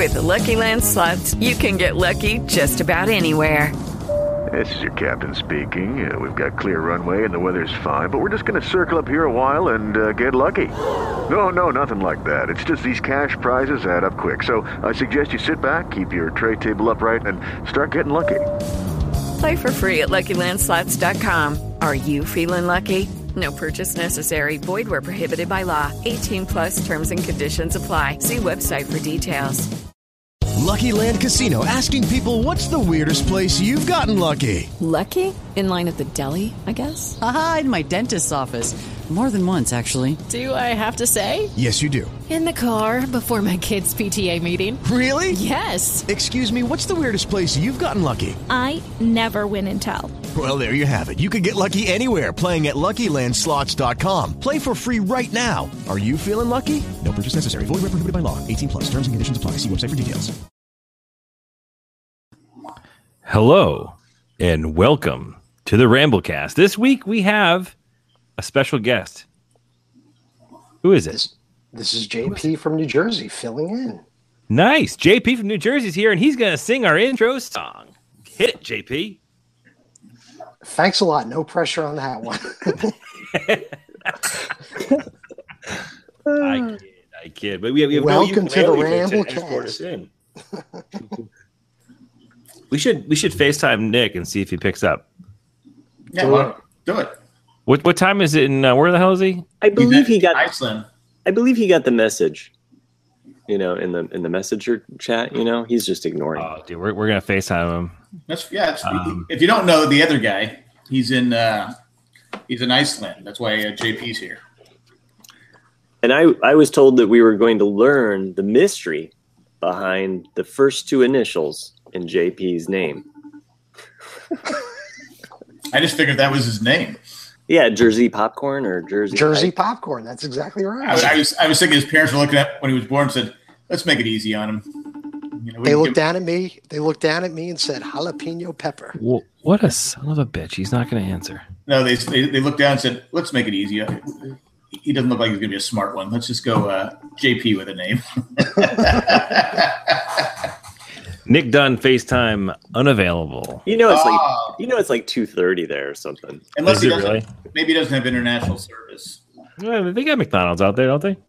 With the Lucky Land Slots, you can get lucky just about anywhere. This is your captain speaking. We've got clear runway and the weather's fine, but we're just going to circle up here a while and get lucky. No, nothing like that. It's just these cash prizes add up quick. So I suggest you sit back, keep your tray table upright, and start getting lucky. Play for free at LuckyLandSlots.com. Are you feeling lucky? No purchase necessary. Void where prohibited by law. 18+ terms and conditions apply. See website for details. Lucky Land Casino, asking people, what's the weirdest place you've gotten lucky? Lucky? In line at the deli, I guess? Aha, in my dentist's office. More than once, actually. Do I have to say? Yes, you do. In the car before my kids' PTA meeting. Really? Yes. Excuse me, what's the weirdest place you've gotten lucky? I never win and tell. Well, there you have it. You can get lucky anywhere, playing at LuckyLandSlots.com. Play for free right now. Are you feeling lucky? No purchase necessary. Void where prohibited by law. 18+. Terms and conditions apply. See website for details. Hello, and welcome to the Ramblecast. This week we have a special guest. Who is it? This is JP from New Jersey filling in. Nice. JP from New Jersey is here, and he's going to sing our intro song. Hit it, JP. Thanks a lot. No pressure on that one. I kid. But we have welcome to the Ramblecast. We should FaceTime Nick and see if he picks up. Yeah, do it. What time is it in where the hell is he? I believe he got Iceland. I believe he got the message. In the messenger chat, he's just ignoring. Oh, dude, we're gonna FaceTime him. If you don't know the other guy, he's in Iceland. That's why JP's here. And I was told that we were going to learn the mystery behind the first two initials in JP's name. I just figured that was his name. Yeah, Jersey Popcorn or Jersey Popcorn. That's exactly right. I was thinking his parents were looking at when he was born and said, "Let's make it easy on him." They looked down at me. They looked down at me and said, "Jalapeno pepper." Well, what a son of a bitch! He's not going to answer. No, they looked down and said, "Let's make it easy." He doesn't look like he's going to be a smart one. Let's just go JP with a name. Nick Dunn, FaceTime unavailable. It's like 2:30 there or something. Unless maybe he doesn't have international service. Well, they got McDonald's out there, don't they?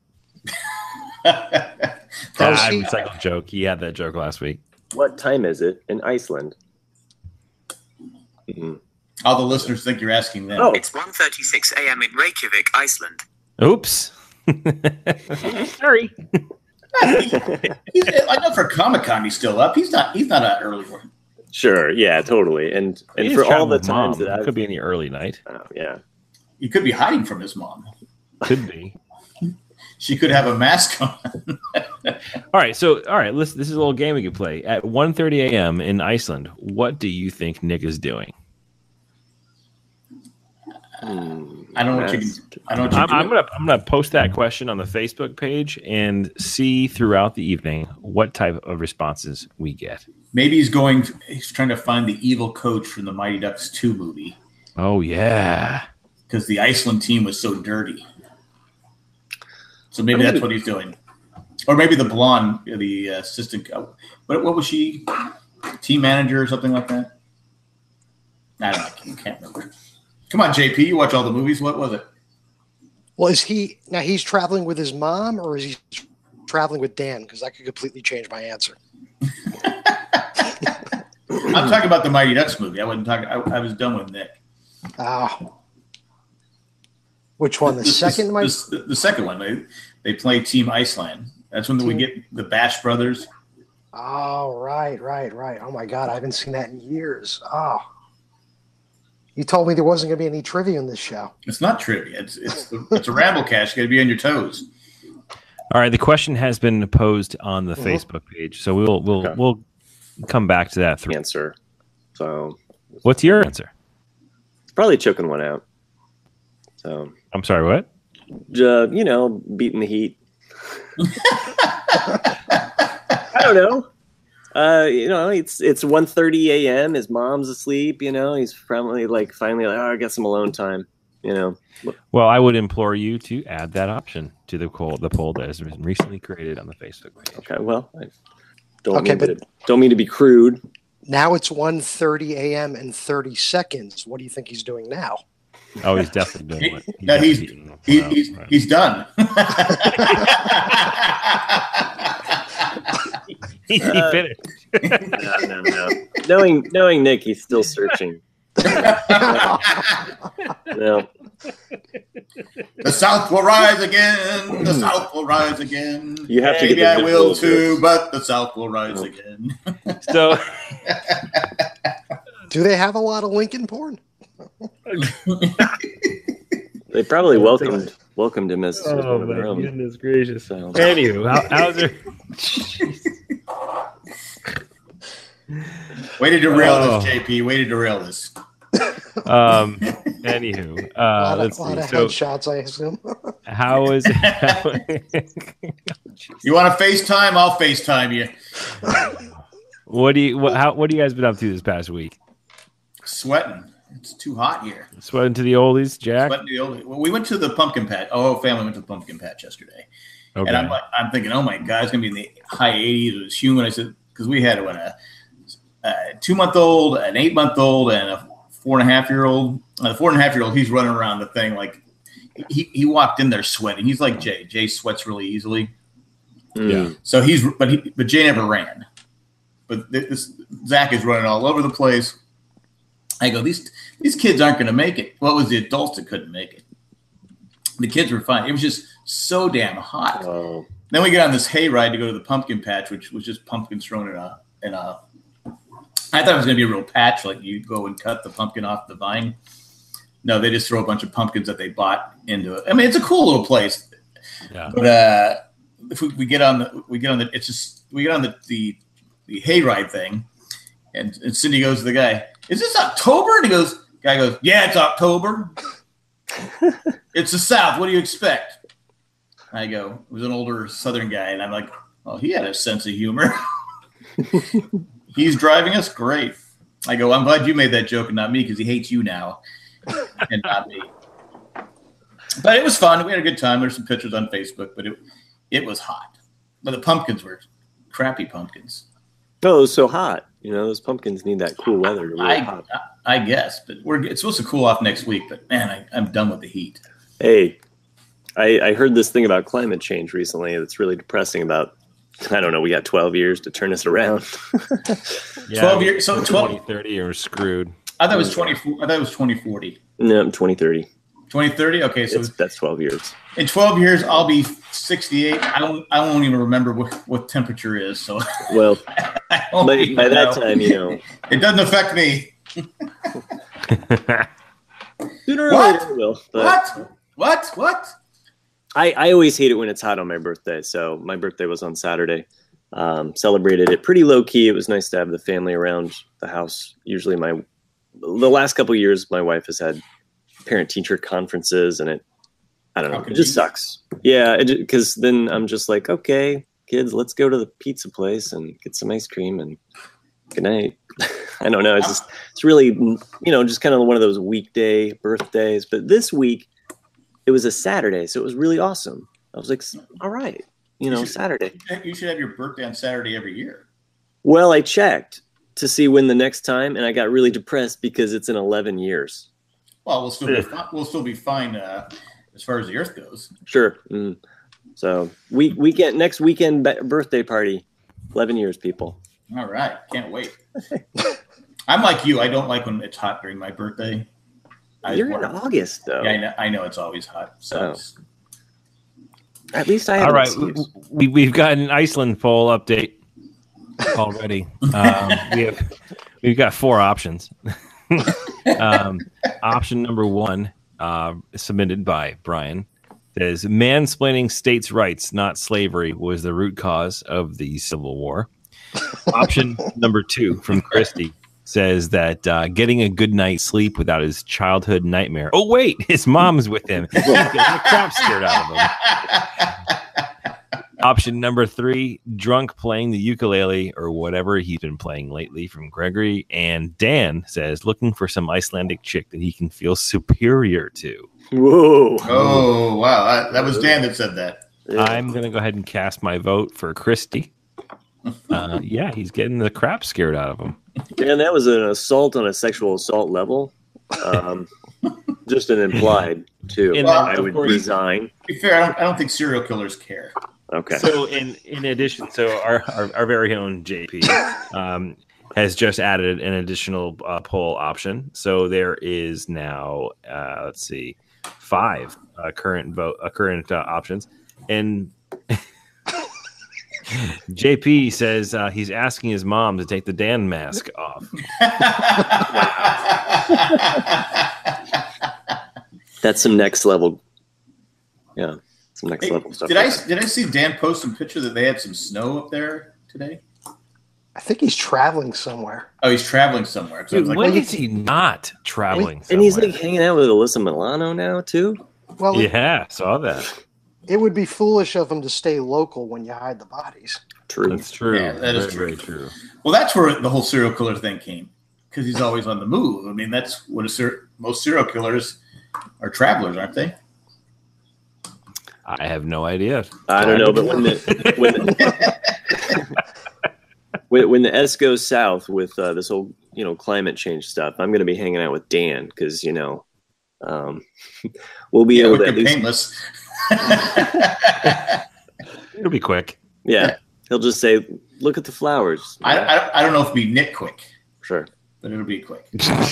Recycled joke. He had that joke last week. What time is it in Iceland? Mm-hmm. All the listeners think you're asking them. Oh, it's 1:36 a.m. in Reykjavik, Iceland. Oops. Sorry. I know for Comic-Con he's still up. He's not an early one. Sure, yeah, totally. And for all the times that it could be any early night. Oh, yeah. He could be hiding from his mom. Could be. She could have a mask on. All right, listen, this is a little game we could play. At 1:30 a.m. in Iceland, what do you think Nick is doing? I don't know what you can. I'm gonna post that question on the Facebook page and see throughout the evening what type of responses we get. Maybe he's trying to find the evil coach from the Mighty Ducks 2 movie. Oh yeah, because the Iceland team was so dirty. So maybe that's what he's doing, or maybe the blonde, the assistant. What was she? Team manager or something like that? I don't know. I can't remember. Come on, JP. You watch all the movies. What was it? Well, he's traveling with his mom, or is he traveling with Dan? Because that could completely change my answer. I'm talking about the Mighty Ducks movie. I wasn't talking. I was done with Nick. Which one? The second? The second one. They play Team Iceland. That's when we get the Bash Brothers. Oh, right. Oh my God, I haven't seen that in years. Oh. You told me there wasn't going to be any trivia in this show. It's not trivia. It's a Ramblecast. You got to be on your toes. All right. The question has been posed on the Facebook page, so we'll come back to that answer. So, what's your answer? Probably choking one out. So I'm sorry. What? Beating the heat. I don't know. It's 1:30 a.m. His mom's asleep. He's finally I got some alone time. Well, I would implore you to add that option to the poll that has been recently created on the Facebook page. Okay. Well, Don't mean to be crude. Now it's 1:30 a.m. and 30 seconds. What do you think he's doing now? Oh, he's definitely doing it. He's done. He finished. No. Knowing Nick, he's still searching. No. The South will rise again. The South will rise again. You have to Maybe get I will too, but the South will rise again. So, do they have a lot of Lincoln porn? They probably welcomed him as one of their own. Goodness gracious! So. Anywho, how's it? Way to derail this, JP. Way to derail this. Anywho, let's see. A lot of So, headshots, I assume. how is it? You want to FaceTime? I'll FaceTime you. What do you guys been up to this past week? Sweating. It's too hot here. Sweating to the oldies, Jack. Sweating to the oldies. Well, we went to the pumpkin patch. Our family went to the pumpkin patch yesterday, Okay. and I'm thinking, oh my god, it's gonna be in the high 80s. It was humid. I said because we had a 2-month-old, an 8-month-old, and a 4.5-year-old. The 4.5-year-old, he's running around the thing like he walked in there sweating. He's like Jay. Jay sweats really easily. Yeah. So but Jay never ran. But this Zach is running all over the place. I go, these kids aren't going to make it. Well, it was the adults that couldn't make it. The kids were fine. It was just so damn hot. Oh. Then we get on this hayride to go to the pumpkin patch, which was just pumpkins thrown in a. I thought it was going to be a real patch, like you go and cut the pumpkin off the vine. No, they just throw a bunch of pumpkins that they bought into it. I mean, it's a cool little place. Yeah. But if we get on the hayride thing, and Cindy goes to the guy, "Is this October?" And guy goes, "Yeah, it's October. It's the South. What do you expect?" I go, it was an older Southern guy, and I'm like, "Oh, he had a sense of humor." He's driving us great. I go, "I'm glad you made that joke and not me because he hates you now and not me." But it was fun. We had a good time. There's some pictures on Facebook, but it was hot. But the pumpkins were crappy pumpkins. Oh, it was so hot. Those pumpkins need that cool weather to really pop. I guess, but it's supposed to cool off next week. But man, I'm done with the heat. Hey, I heard this thing about climate change recently that's really depressing. About, I don't know, we got 12 years to turn this around. 12 years. So 2030, you're screwed. I thought it was 24. I thought it was 2040. No, 2030. 2030. Okay, so that's 12 years. In 12 years, I'll be 68. I won't even remember what temperature is. So well, by that time, it doesn't affect me. Sooner or later it will. What? I always hate it when it's hot on my birthday. So my birthday was on Saturday. Celebrated it pretty low key. It was nice to have the family around the house. Usually the last couple of years, my wife has had parent teacher conferences, and it just sucks. Yeah. Cause then I'm just like, okay, kids, let's go to the pizza place and get some ice cream and good night. I don't know. It's really, just kind of one of those weekday birthdays, but this week it was a Saturday. So it was really awesome. I was like, all right, Saturday. You should have your birthday on Saturday every year. Well, I checked to see when the next time, and I got really depressed because it's in 11 years. Well, we'll still be fine as far as the Earth goes. Sure. So next weekend birthday party, 11 years, people. All right, can't wait. I'm like you. I don't like when it's hot during my birthday. You're in August, though. Yeah, I know it's always hot. So at least I have all right. We've got an Iceland poll update already. We've got 4 options. Option number 1, submitted by Brian, says mansplaining states' rights, not slavery, was the root cause of the Civil War. Option number 2 from Christy says that getting a good night's sleep without his childhood nightmare. Oh wait, his mom's with him. He's getting the crap scared out of him. Option number 3, drunk playing the ukulele or whatever he's been playing lately, from Gregory. And Dan says looking for some Icelandic chick that he can feel superior to. Whoa. Oh, wow. That was Dan that said that. I'm going to go ahead and cast my vote for Christy. Yeah, he's getting the crap scared out of him. And that was an assault on a sexual assault level. Just an implied, too. And I would resign. To be fair, I don't think serial killers care. Okay. So in addition, our very own JP has just added an additional poll option. So there is now, let's see, 5 current options. And JP says he's asking his mom to take the Dan mask off. That's some next level. Yeah, some next level stuff. Did I see Dan post some picture that they had some snow up there today? I think he's traveling somewhere. Oh, he's traveling somewhere. Dude, when is he not traveling somewhere? And he's like hanging out with Alyssa Milano now too. Well, yeah, saw that. It would be foolish of him to stay local when you hide the bodies. True. That's true. Yeah, that is very true. Well, that's where the whole serial killer thing came, because he's always on the move. I mean, that's what most serial killers are, travelers, aren't they? I have no idea. I don't know, but when the S goes south with this whole climate change stuff, I'm going to be hanging out with Dan because we'll be able to at least painless. It'll be quick. Yeah, he'll just say, "Look at the flowers." I don't know if it'll be Nick quick. Sure, but it'll be quick.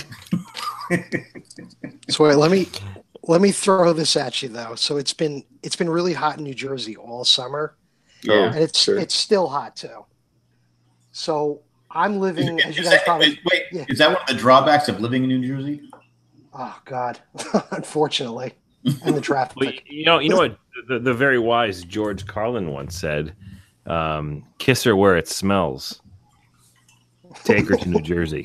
So wait, let me throw this at you though. So it's been really hot in New Jersey all summer. Yeah, and it's still hot too. So I'm living. As you guys probably wait. Is that one of the drawbacks of living in New Jersey? Oh God, unfortunately, and the traffic. Well, you know what the very wise George Carlin once said: "Kiss her where it smells. Take her to New Jersey."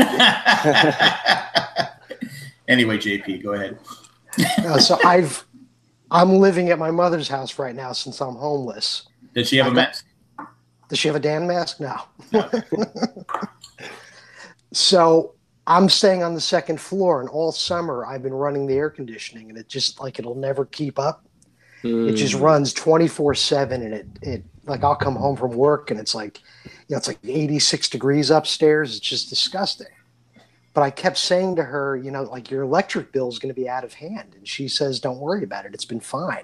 Anyway, JP, go ahead. So I'm living at my mother's house right now since I'm homeless. Does she have a mask? Does she have a Dan mask? No. So I'm staying on the second floor, and all summer I've been running the air conditioning, and it just it'll never keep up. It just runs 24/7, and it I'll come home from work, and it's it's like 86 degrees upstairs. It's just disgusting. But I kept saying to her, your electric bill is going to be out of hand. And she says, don't worry about it. It's been fine.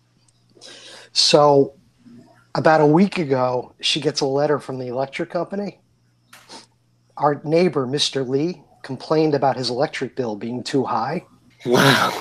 So about a week ago, she gets a letter from the electric company. Our neighbor, Mr. Lee, complained about his electric bill being too high. Wow.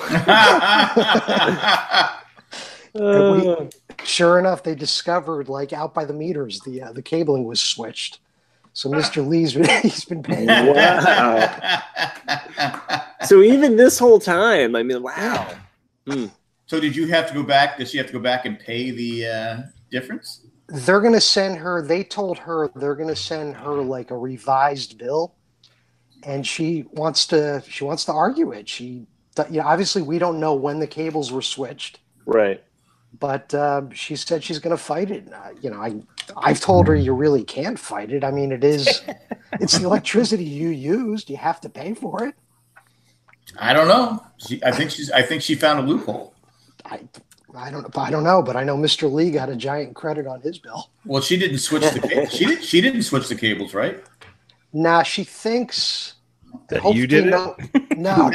Sure enough, they discovered out by the meters, the cabling was switched. So Mr. Lee's been paying. Wow. So even this whole time, I mean, wow. So did you have to go back? Does she have to go back and pay the difference? They're going to send her. They told her they're going to send her a revised bill, and she wants to argue it. She, obviously we don't know when the cables were switched, right? But she said she's going to fight it. I've told her you really can't fight it. I mean, it's the electricity you used. You have to pay for it. I don't know. I think she found a loophole. I don't know, but I know Mr. Lee got a giant credit on his bill. Well, she didn't switch the cables. She didn't switch the cables, right? Nah, she thinks that you did it. No.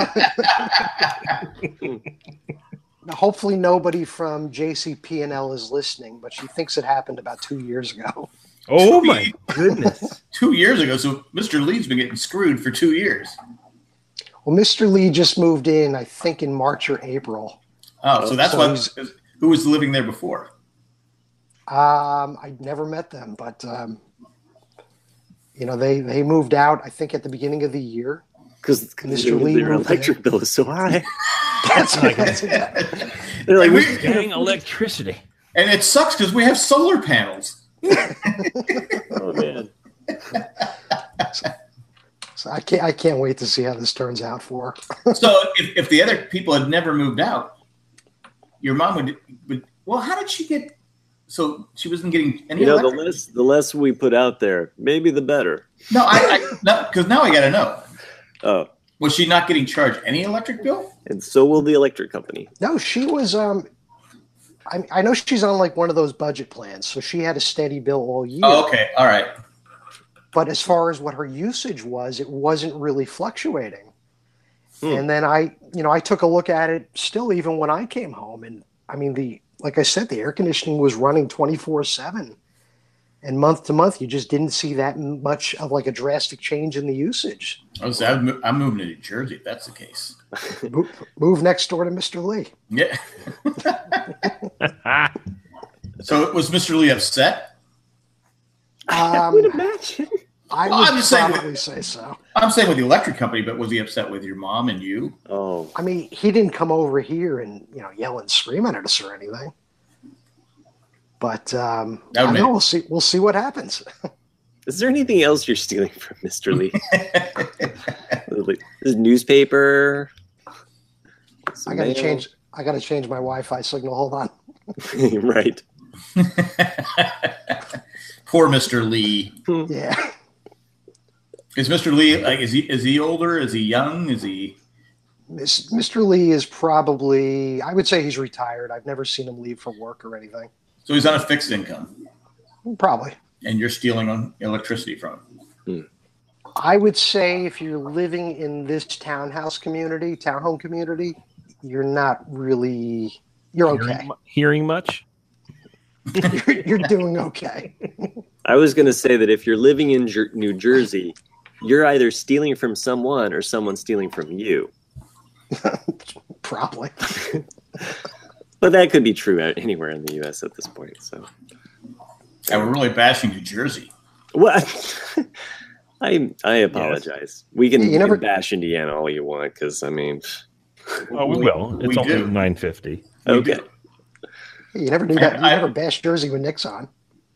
Hopefully nobody from JCP&L is listening, but she thinks it happened about 2 years ago. Oh my goodness. 2 years ago. So Mr. Lee's been getting screwed for 2 years. Well, Mr. Lee just moved in, I think in March or April. Oh, so that's why. Who was living there before? I never met them, but they moved out, I think at the beginning of the year. Because Mr. Lee their electric bill is so high. They're like, we're getting electricity. And it sucks because we have solar panels. Oh, man. So I can't wait to see how this turns out for her. So if the other people had never moved out, your mom would well, how did she get, so she wasn't getting any electric? The less we put out there, maybe the better. No, because now I got to know. Oh. Was she not getting charged any electric bill? And so will the electric company. No, she was I know she's on like one of those budget plans, so she had a steady bill all year. Oh, okay. All right. But as far as what her usage was, it wasn't really fluctuating. And then I took a look at it still even when I came home. And I mean, like I said, the air conditioning was running 24/7. And month to month, you just didn't see that much of like a drastic change in the usage. I'm moving to New Jersey if that's the case. Move next door to Mr. Lee. Yeah. So was Mr. Lee upset? I would imagine. I would probably say so. I'm saying with the electric company, but was he upset with your mom and you? Oh. I mean, he didn't come over here and yell and scream at us or anything. But I don't know. We'll see what happens. Is there anything else you're stealing from Mr. Lee? His newspaper. I got to change my Wi-Fi signal. Hold on. Right. Poor Mr. Lee. Yeah. Is Mr. Lee like? Is he older? Is he young? Is he? Mr. Lee is probably. I would say he's retired. I've never seen him leave for work or anything. So he's on a fixed income. Probably. And you're stealing electricity from him. I would say if you're living in this townhome community, you're not really. You're okay. Hearing much? You're doing okay. I was going to say that if you're living in New Jersey, you're either stealing from someone or someone's stealing from you. Probably. But that could be true anywhere in the U.S. at this point. So, and we're really bashing New Jersey. What? I apologize. Yes. We can bash Indiana all you want because I mean, we will. It's only 9:50. Okay. You never do that. You never bash Jersey when Nick's on.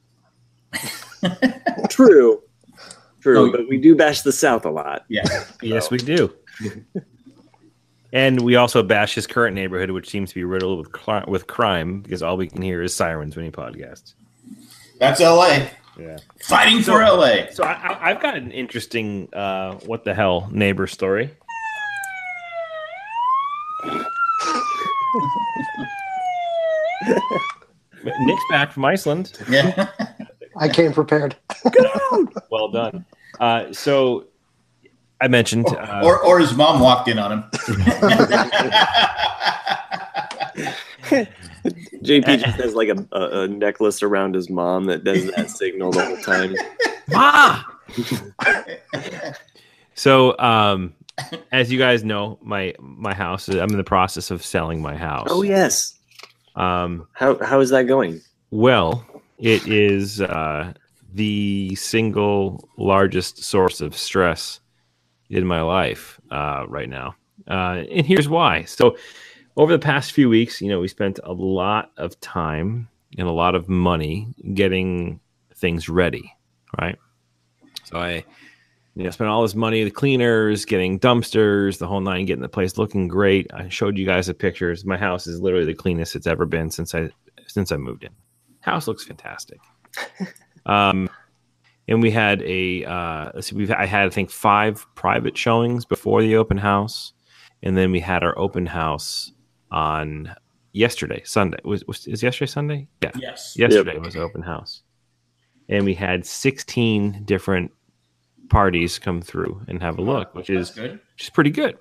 True, but we do bash the South a lot. Yeah. Yes, we do. And we also bash his current neighborhood, which seems to be riddled with crime because all we can hear is sirens when he podcasts. That's L.A. Yeah. Fighting for L.A. So I've got an interesting what the hell neighbor story. Nick's back from Iceland. Yeah. I came prepared. Well done. So I mentioned, or his mom walked in on him. JP just has like a necklace around his mom that does that signal the whole time. So, as you guys know, my house. I'm in the process of selling my house. Oh yes. How is that going? Well, it is the single largest source of stress in my life right now, and here's why. So, over the past few weeks, we spent a lot of time and a lot of money getting things ready, right? So I spent all this money, the cleaners, getting dumpsters, the whole nine, getting the place looking great. I showed you guys the pictures. My house is literally the cleanest it's ever been since I moved in. House looks fantastic. And we had I had, I think, 5 private showings before the open house. And then we had our open house on yesterday, Sunday. Is yesterday Sunday? Yeah. Yes. Yesterday was open house. And we had 16 different parties come through and have a look, which is pretty good.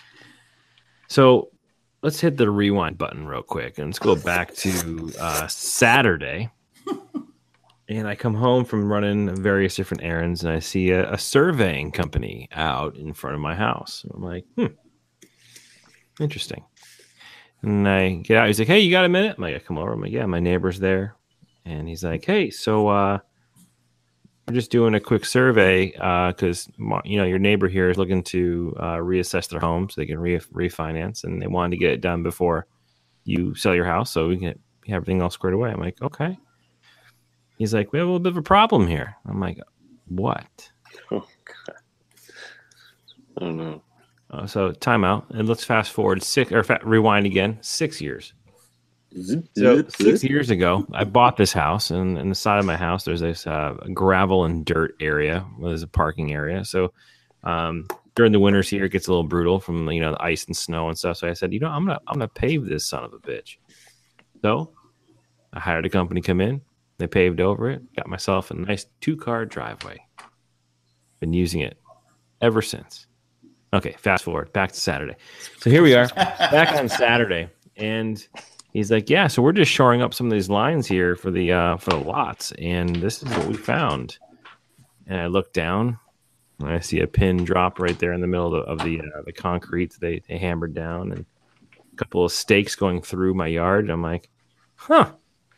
So let's hit the rewind button real quick and let's go back to Saturday. And I come home from running various different errands and I see a surveying company out in front of my house. And I'm like, interesting. And I get out. He's like, hey, you got a minute? I'm like, I come over. I'm like, yeah, my neighbor's there. And he's like, hey, so we're just doing a quick survey because, your neighbor here is looking to reassess their home so they can refinance. And they wanted to get it done before you sell your house so we can get everything all squared away. I'm like, okay. He's like, we have a little bit of a problem here. I'm like, what? Oh, God. I don't know. So time out, and let's fast forward rewind again, 6 years. So 6 years ago, I bought this house, and in the side of my house, there's this gravel and dirt area. There's a parking area. So during the winters here, it gets a little brutal from the ice and snow and stuff. So I said, I'm gonna pave this son of a bitch. So I hired a company come in. They paved over it. Got myself a nice 2-car driveway. Been using it ever since. Okay, fast forward back to Saturday. So here we are back on Saturday, and he's like, "Yeah, so we're just shoring up some of these lines here for the lots, and this is what we found." And I look down, and I see a pin drop right there in the middle of the concrete they hammered down, and a couple of stakes going through my yard. And I'm like, "Huh."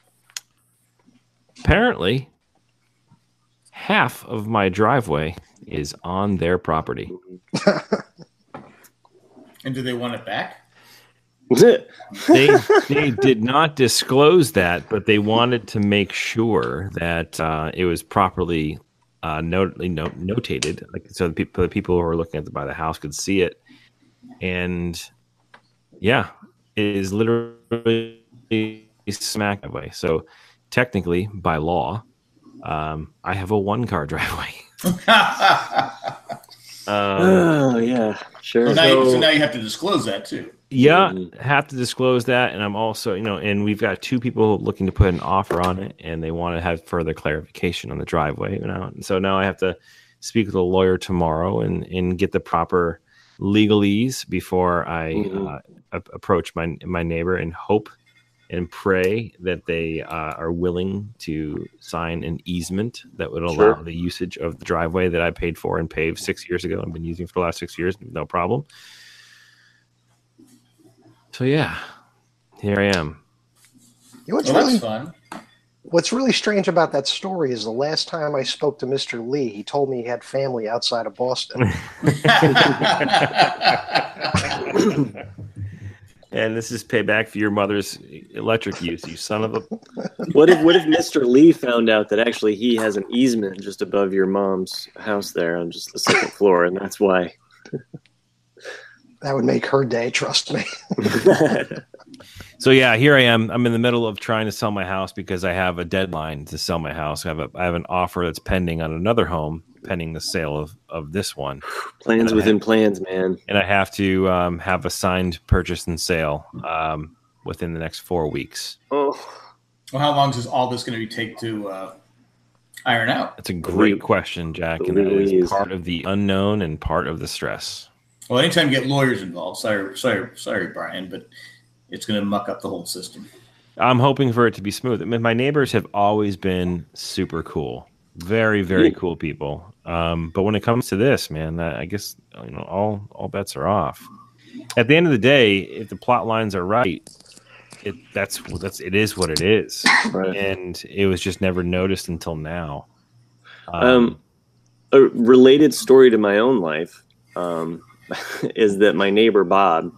Apparently, half of my driveway is on their property. And do they want it back? They did not disclose that, but they wanted to make sure that it was properly notated, like, so the people who are looking at buy the house could see it. And yeah, it is literally smack that way. So technically, by law, I have a 1-car driveway. Oh yeah, sure. So now you have to disclose that too. Yeah, have to disclose that, and I'm also, and we've got 2 people looking to put an offer on it, and they want to have further clarification on the driveway. And so now I have to speak with a lawyer tomorrow and get the proper legalese before I approach my neighbor and hope and pray that they are willing to sign an easement that would allow the usage of the driveway that I paid for and paved 6 years ago and been using for the last 6 years, no problem. So yeah, here I am. That's fun. What's really strange about that story is the last time I spoke to Mr. Lee, he told me he had family outside of Boston. And this is payback for your mother's electric use, you son of a... What if Mr. Lee found out that actually he has an easement just above your mom's house there on just the 2nd floor, and that's why? That would make her day, trust me. So yeah, here I am. I'm in the middle of trying to sell my house because I have a deadline to sell my house. I have an offer that's pending on another home, pending the sale of this one. Plans within plans, man. And I have to have a signed purchase and sale within the next 4 weeks. Oh, well, how long is all this going to take to iron out? That's a great question, Jack, and that is part of the unknown and part of the stress. Well, anytime you get lawyers involved, sorry, Brian, but it's going to muck up the whole system. I'm hoping for it to be smooth. I mean, my neighbors have always been super cool, very, very cool people. But when it comes to this, man, I guess all bets are off. At the end of the day, if the plot lines are right, it is what it is, right. And it was just never noticed until now. A related story to my own life is that my neighbor Bob.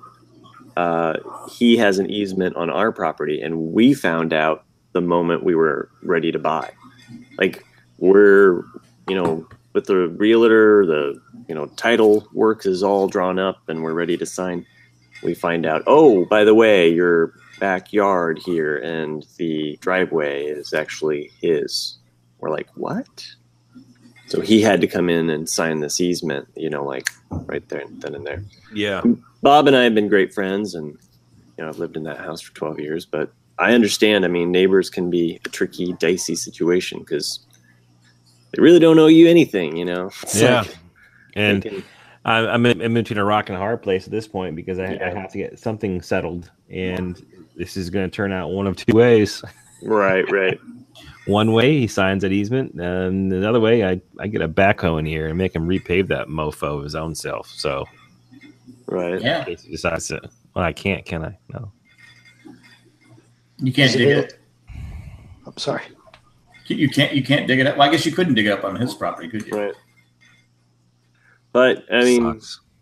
He has an easement on our property, and we found out the moment we were ready to buy. Like, we're, with the realtor, the, title work is all drawn up and we're ready to sign. We find out, oh, by the way, your backyard here and the driveway is actually his. We're like, what? So he had to come in and sign this easement, like right there, then and there. Yeah. Bob and I have been great friends, and I've lived in that house for 12 years. But I understand. I mean, neighbors can be a tricky, dicey situation because they really don't owe you anything. It's like, and I'm in between a rock and a hard place at this point because I have to get something settled, and this is going to turn out one of 2 ways. Right. One way he signs that easement, and another way I get a backhoe in here and make him repave that mofo of his own self. So. Right. Yeah. In case he decides to. Well, I can't, can I? No. You can't dig it. I'm sorry. You can't dig it up. Well, I guess you couldn't dig it up on his property, could you? Right. But I mean,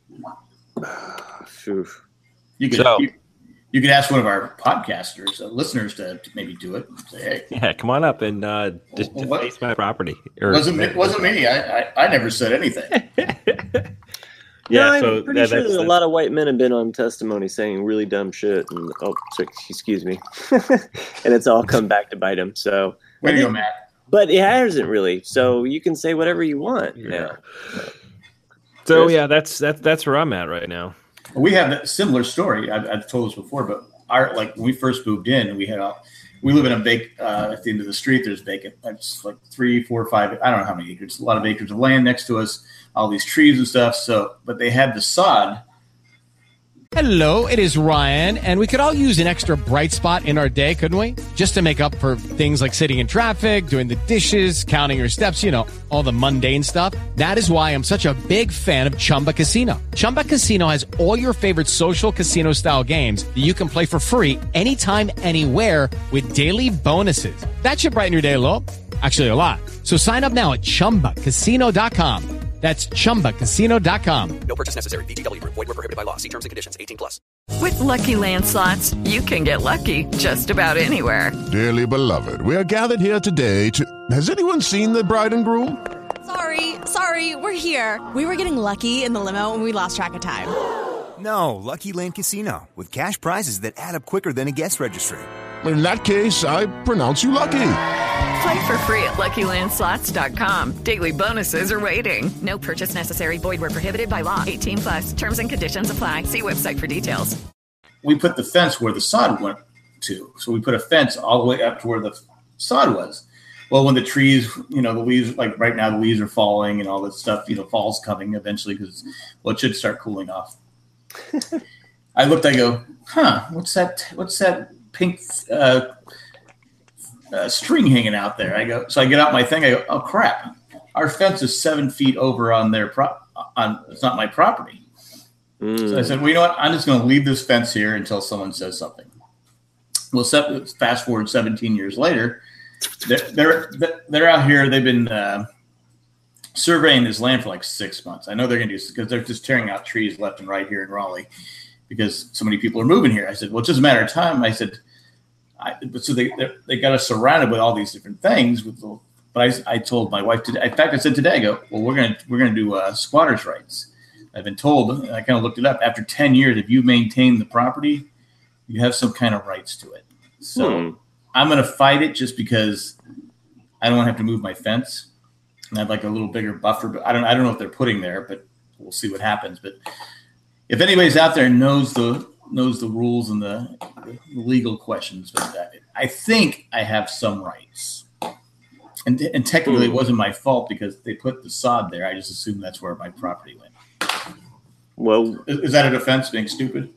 you could ask one of our podcasters, listeners, to maybe do it. Say, hey, yeah, come on up and just face my property. Wasn't me. I never said anything. Yeah, I'm pretty sure there's a lot of white men have been on testimony saying really dumb shit, and excuse me, and it's all come back to bite them. So, way to go, Matt. But it hasn't really. So you can say whatever you want. Yeah. So yeah, that's where I'm at right now. We have a similar story. I've told this before, but when we first moved in, we had we live in at the end of the street. There's vacant. It's like 3, 4, 5. I don't know how many acres. A lot of acres of land next to us. All these trees and stuff. So, but they had the sod. Hello, it is Ryan, and we could all use an extra bright spot in our day, couldn't we? Just to make up for things like sitting in traffic, doing the dishes, counting your steps, all the mundane stuff. That is why I'm such a big fan of Chumba Casino. Chumba Casino has all your favorite social casino-style games that you can play for free anytime, anywhere with daily bonuses. That should brighten your day a little. Actually, a lot. So sign up now at ChumbaCasino.com. That's ChumbaCasino.com. No purchase necessary. VGW Group. Void where prohibited by law. See terms and conditions. 18+. With Lucky Land Slots, you can get lucky just about anywhere. Dearly beloved, we are gathered here today to... Has anyone seen the bride and groom? Sorry, we're here. We were getting lucky in the limo and we lost track of time. No, Lucky Land Casino. With cash prizes that add up quicker than a guest registry. In that case, I pronounce you lucky. Play for free at LuckyLandSlots.com. Daily bonuses are waiting. No purchase necessary. Void where prohibited by law. 18+. Terms and conditions apply. See website for details. We put the fence where the sod went to. So we put a fence all the way up to where the sod was. Well, when the trees, the leaves, like right now, the leaves are falling and all this stuff, fall's coming eventually because, it should start cooling off. I looked, I go, what's that pink string hanging out there? So I get out my thing. I go, oh crap! Our fence is 7 feet over on their it's not my property. So I said, well, you know what? I'm just going to leave this fence here until someone says something. Well, fast forward 17 years later, they're out here. They've been surveying this land for like 6 months. I know they're going to do because they're just tearing out trees left and right here in Raleigh because so many people are moving here. I said, well, it's just a matter of time. I said. So they got us surrounded with all these different things. But I told my wife today. In fact, I said today, I go, well, we're gonna do squatters' rights. I've been told. And I kind of looked it up. After 10 years, if you maintain the property, you have some kind of rights to it. So I'm gonna fight it just because I don't want to have to move my fence, and I'd like a little bigger buffer. But I don't know if they're putting there, but we'll see what happens. But if anybody's out there and knows the rules and the legal questions, but I think I have some rights. And technically it wasn't my fault because they put the sod there. I just assumed that's where my property went. Well, is that a defense, being stupid?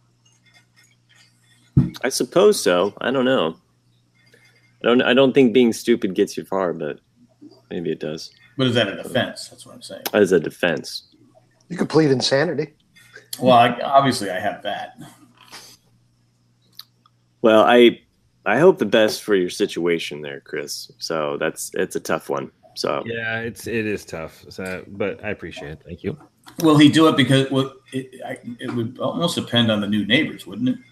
I suppose so. I don't know. I don't think being stupid gets you far, but maybe it does. But is that a defense? That's what I'm saying. As a defense. You could plead insanity. Well, obviously I have that. Well, I hope the best for your situation there, Chris. So it's a tough one. So yeah, it is tough. So, but I appreciate it. Thank you. Will he do it because it would almost depend on the new neighbors, wouldn't it?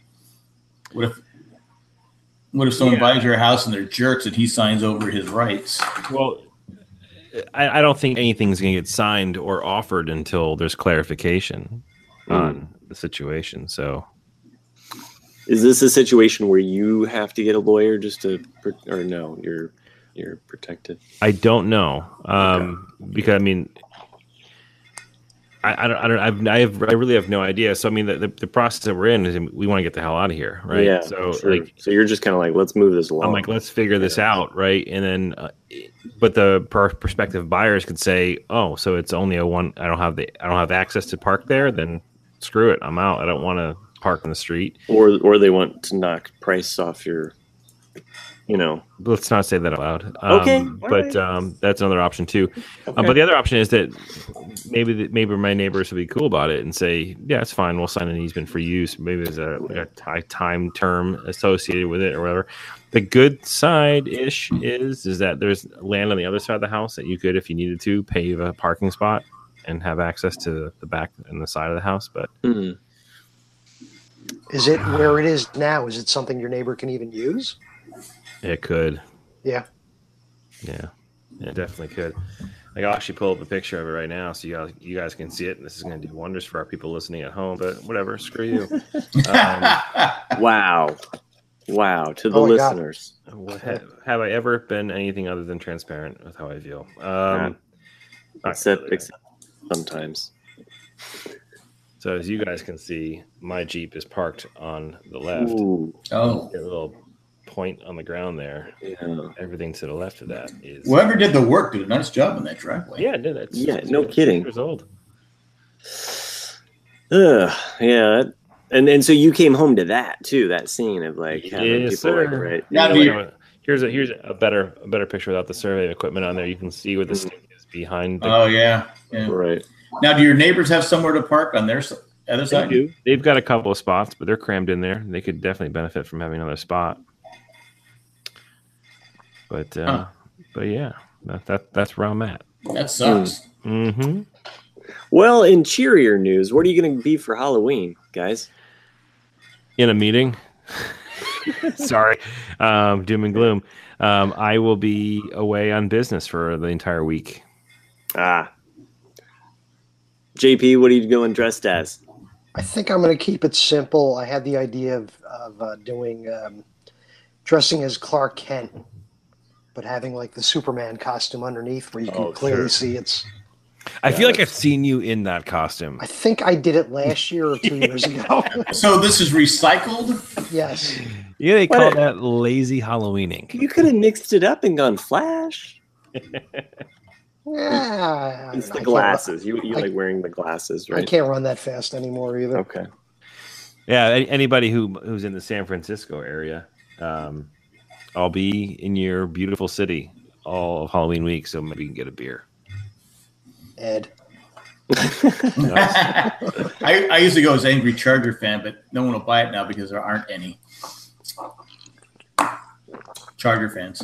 What if someone buys your house and they're jerks and he signs over his rights? Well, I don't think anything's going to get signed or offered until there's clarification on the situation. So is this a situation where you have to get a lawyer or no, you're protected? I don't know. Because I mean, I really have no idea. So I mean, the process that we're in is we want to get the hell out of here, right? Yeah. So sure. So you're just kind of like, let's move this along. I'm like, let's figure this out, right? And then, but the prospective buyers could say, oh, so it's only a one. I don't have access to park there. Then screw it, I'm out. I don't want to park in the street. Or they want to knock price off your. Let's not say that out loud. Okay, but that's another option too. Okay. But the other option is that maybe my neighbors would be cool about it and say, yeah, it's fine. We'll sign an easement for use. Maybe there's a time term associated with it or whatever. The good side is that there's land on the other side of the house that you could, if you needed to, pave a parking spot and have access to the back and the side of the house. But is it where it is now? Is it something your neighbor can even use? It could. Yeah. Yeah, it definitely could. Like, I'll actually pull up a picture of it right now so you guys can see it. And this is going to do wonders for our people listening at home. But whatever, screw you. Wow. To the listeners. Have I ever been anything other than transparent with how I feel? Except sometimes. So as you guys can see, my Jeep is parked on the left. Ooh. Oh. A little point on the ground there. Yeah. Everything to the left of that is. Whoever did the work did a nice job on that driveway. Yeah, it did. It's no kidding. 6 years old. Yeah. And so you came home to that too, that scene of like having Yes, people like, sir. right. Yeah, here's a better picture without the survey equipment on there. You can see where the stake is behind. Yeah. Right. Now, do your neighbors have somewhere to park on their other They side? do. They've got a couple of spots, but they're crammed in there. They could definitely benefit from having another spot. But yeah, that's where I'm at. That sucks. Mm-hmm. Well, in cheerier news, what are you going to be for Halloween, guys? In a meeting. Sorry, doom and gloom. I will be away on business for the entire week. JP, what are you going dressed as? I think I'm going to keep it simple. I had the idea of doing dressing as Clark Kent, but having like the Superman costume underneath where you can clearly see it's. I feel like I've seen you in that costume. I think I did it last year or 2 years ago. So this is recycled? Yes. Yeah, they call that lazy Halloweening. You could have mixed it up and gone Flash. Yeah, It's the glasses. You like wearing the glasses, right? I can't run that fast anymore either. Okay. Yeah, anybody who's in the San Francisco area, I'll be in your beautiful city all of Halloween week, so maybe you can get a beer. Ed. I used to go as Angry Charger fan, but no one will buy it now because there aren't any Charger fans.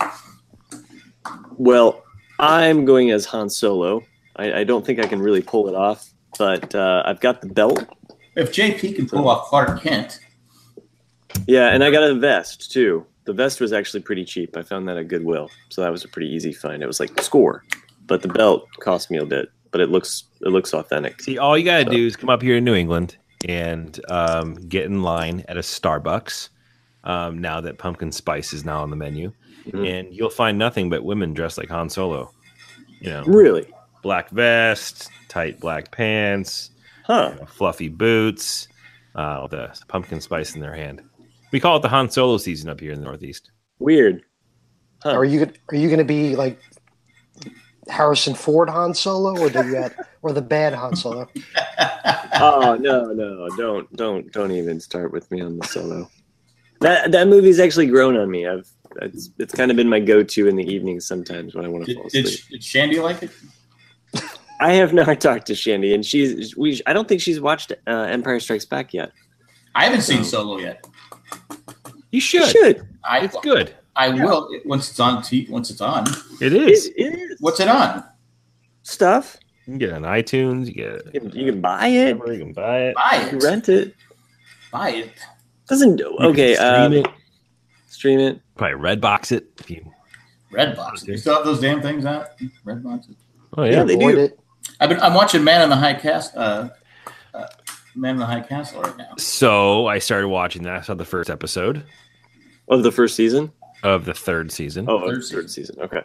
Well, I'm going as Han Solo. I don't think I can really pull it off, but I've got the belt. If JP can pull off Clark Kent. Yeah, and I got a vest, too. The vest was actually pretty cheap. I found that at Goodwill, so that was a pretty easy find. It was like score, but the belt cost me a bit, but it looks authentic. See, all you got to do is come up here in New England and get in line at a Starbucks now that pumpkin spice is now on the menu. Mm-hmm. And you'll find nothing but women dressed like Han Solo. Really? Black vest, tight black pants, fluffy boots, with the pumpkin spice in their hand. We call it the Han Solo season up here in the Northeast. Weird. Huh. Are you going to be like Harrison Ford Han Solo, or the bad Han Solo? Oh no! Don't even start with me on the Solo. That movie's actually grown on me. It's kind of been my go-to in the evenings sometimes when I want to fall asleep. Did Shandy like it? I have not talked to Shandy, and I don't think she's watched Empire Strikes Back yet. I haven't seen Solo yet. You should. It's good. I will once it's on. Once it's on, it is. It is. What's it on? Stuff. You can get it on iTunes. You can buy it. You can buy it. Buy it. Rent it. Buy it. Doesn't okay. Stream it. Probably Redbox it. Redbox. You still have those damn things out? Redboxes. Oh yeah, they do. I'm watching Man in the High Castle. Man in the High Castle right now. So I started watching that. I saw the first episode of the first season of the third season. Oh, third season. Okay.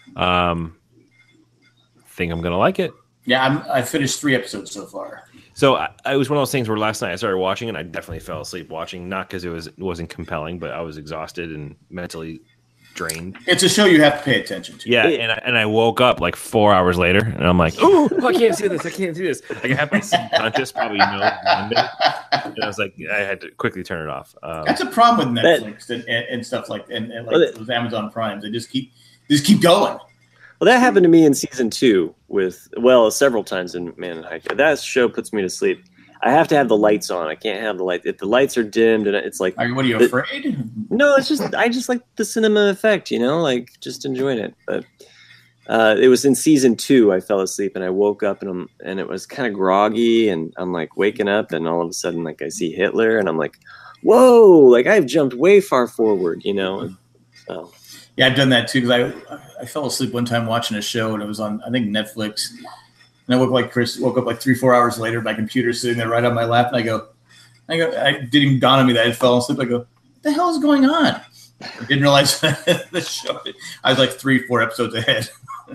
Think I'm gonna like it. Yeah, I finished 3 episodes so far. So it was one of those things where last night I started watching and I definitely fell asleep watching, not because it wasn't compelling, but I was exhausted and mentally drained. It's a show you have to pay attention to. Yeah, and I woke up like 4 hours later and I'm like, oh, I can't see this. I can't see this. Like I have my subconscious probably Monday, and I was like, I had to quickly turn it off. That's a problem with Netflix and stuff like and like those Amazon Primes. They just keep going. Well, that happened to me in season 2 several times in Man in High Castle. That show puts me to sleep. I have to have the lights on. I can't have the lights. If the lights are dimmed and it's like... What are you afraid? No, I just like the cinema effect, like just enjoying it. But it was in season 2 I fell asleep and I woke up and it was kind of groggy and I'm like waking up and all of a sudden like I see Hitler and I'm like, whoa, like I've jumped way far forward, So... Yeah, I've done that too because I fell asleep one time watching a show and it was on I think Netflix, and I woke up like 3-4 hours later. My computer's sitting there right on my lap, and I go, I didn't even dawn on me that I fell asleep. I go, what the hell is going on? I didn't realize the show. I was like 3-4 episodes ahead.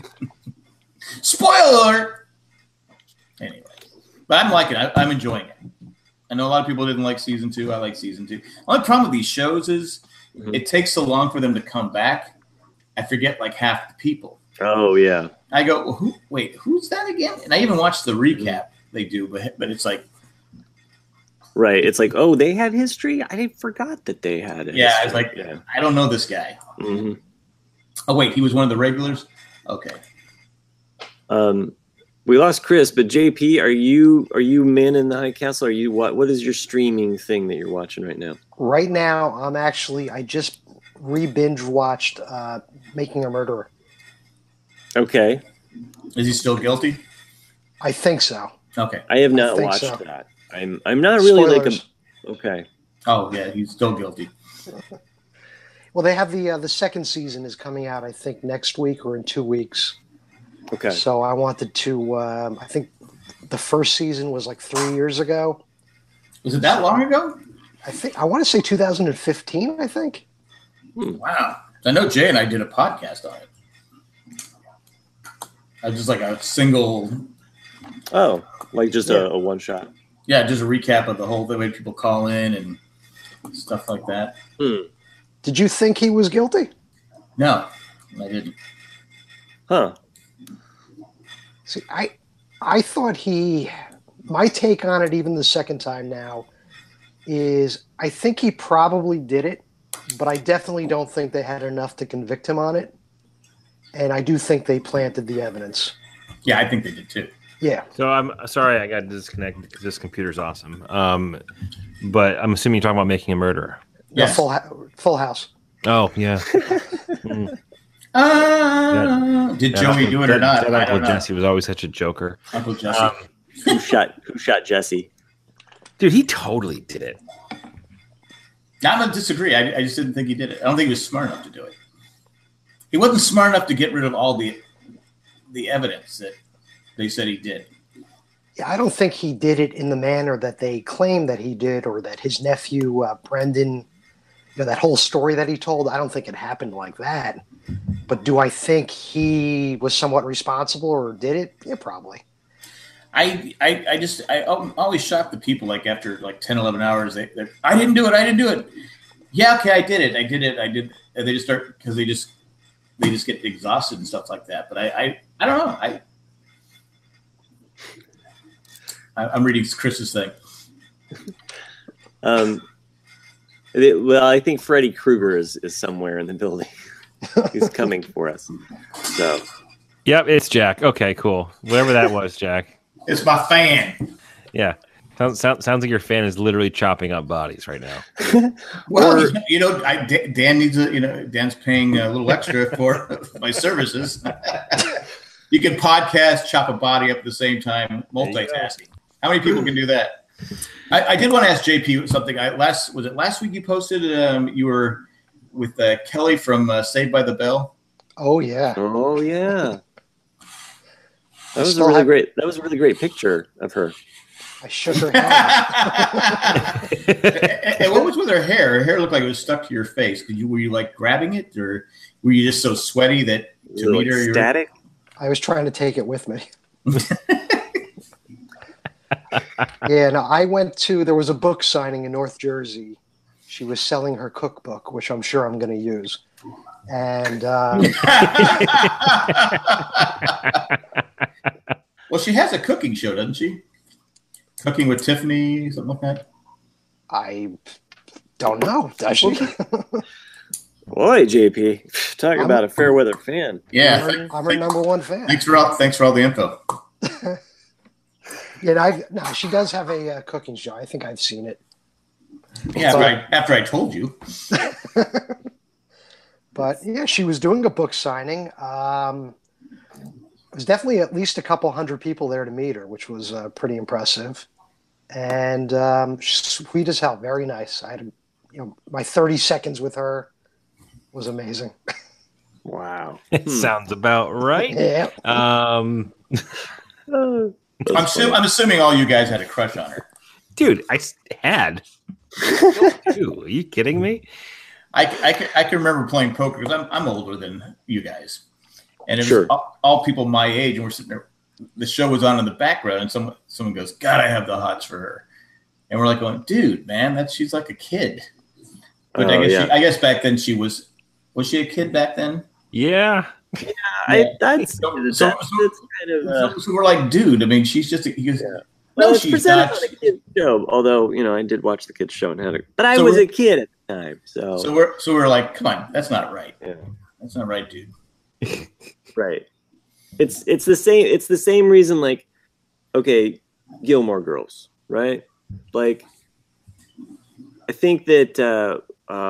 Spoiler. Anyway, but I'm liking it. I'm enjoying it. I know a lot of people didn't like season 2. I like season 2. The only problem with these shows is it takes so long for them to come back. I forget like half the people. Oh yeah. I go, well, who's that again? And I even watched the recap they do, but it's like, right. It's like, oh, they had history. I forgot that they had it. Yeah, it's like I don't know this guy. Mm-hmm. Oh wait, he was one of the regulars. Okay. We lost Chris, but JP, are you Man in the High Castle? Are you what is your streaming thing that you're watching right now? Right now, I just re-binge watched Making a Murderer. Okay. Is he still guilty? I think so. Okay. I have not watched that. I'm not really Spoilers. okay. Oh yeah, he's still guilty. Well, they have the second season is coming out, I think, next week or in 2 weeks. Okay. So I wanted to. I think the first season was like 3 years ago. Was it that long ago? I want to say 2015. I think. Wow. I know Jay and I did a podcast on it. I just like a single. Oh, like just a one shot. Yeah, just a recap of the whole thing. When people call in and stuff like that. Did you think he was guilty? No, I didn't. Huh. See, I thought my take on it, even the second time now, is I think he probably did it, but I definitely don't think they had enough to convict him on it. And I do think they planted the evidence. Yeah, I think they did too. Yeah. So I'm sorry I got disconnected because this computer's awesome. But I'm assuming you're talking about Making a Murderer. Yeah, Full House. Oh, yeah. Did Joey do it or not? That Uncle Jesse was always such a joker. Uncle Jesse. Who shot Jesse? Dude, he totally did it. I don't disagree. I just didn't think he did it. I don't think he was smart enough to do it. He wasn't smart enough to get rid of all the evidence that they said he did. Yeah, I don't think he did it in the manner that they claim that he did, or that his nephew Brendan, that whole story that he told. I don't think it happened like that. But do I think he was somewhat responsible or did it? Yeah, probably. I always shock the people like after like 10, 11 hours. I didn't do it. Yeah, okay, I did it. And they just start because they just get exhausted and stuff like that. But I don't know. I'm reading Chris's thing. Well, I think Freddy Krueger is somewhere in the building. He's coming for us. So. Yep, it's Jack. Okay, cool. Whatever that was, Jack. It's my fan. Yeah. Sounds like your fan is literally chopping up bodies right now. Well, Dan needs Dan's paying a little extra for my services. You can podcast, chop a body up at the same time, multitasking. How many people can do that? I did want to ask JP something. Was it last week you posted? You were with Kelly from Saved by the Bell. Oh yeah. Oh yeah. That was a really great picture of her. I shook her hand. And what was with her hair? Her hair looked like it was stuck to your face. Were you like grabbing it, or were you just so sweaty that to meet her? Static. I was trying to take it with me. Yeah, no, I went to. There was a book signing in North Jersey. She was selling her cookbook, which I'm sure I'm going to use. And well, she has a cooking show, doesn't she? Cooking with Tiffany, something like that. I don't know. Does she? Boy, JP, talk about a fair weather fan. Yeah, I'm her number one fan. Thanks for all the info. Yeah, she does have a cooking show. I think I've seen it. Yeah, after I told you. But yeah, she was doing a book signing. There was definitely at least a couple hundred people there to meet her, which was pretty impressive. And sweet as hell, very nice. I had, my 30 seconds with her was amazing. Wow, it sounds about right. Yeah. I'm assuming all you guys had a crush on her. Dude, I had. Dude, are you kidding me? I can remember playing poker because I'm older than you guys, and it was all people my age, and we're sitting there. The show was on in the background, and someone goes, "God, I have the hots for her," and we're like going, "Dude, man, she's like a kid." But I guess back then she was she a kid back then? Yeah. That's kind of. So we're like, dude. I mean, she's just. Well, it's presented on a kid's show. Although I did watch the kids' show and had it, but I was a kid at the time. So we're like, come on, that's not right. Yeah, that's not right, dude. Right. It's the same. It's the same reason. Like, okay, Gilmore Girls, right? Like, I think that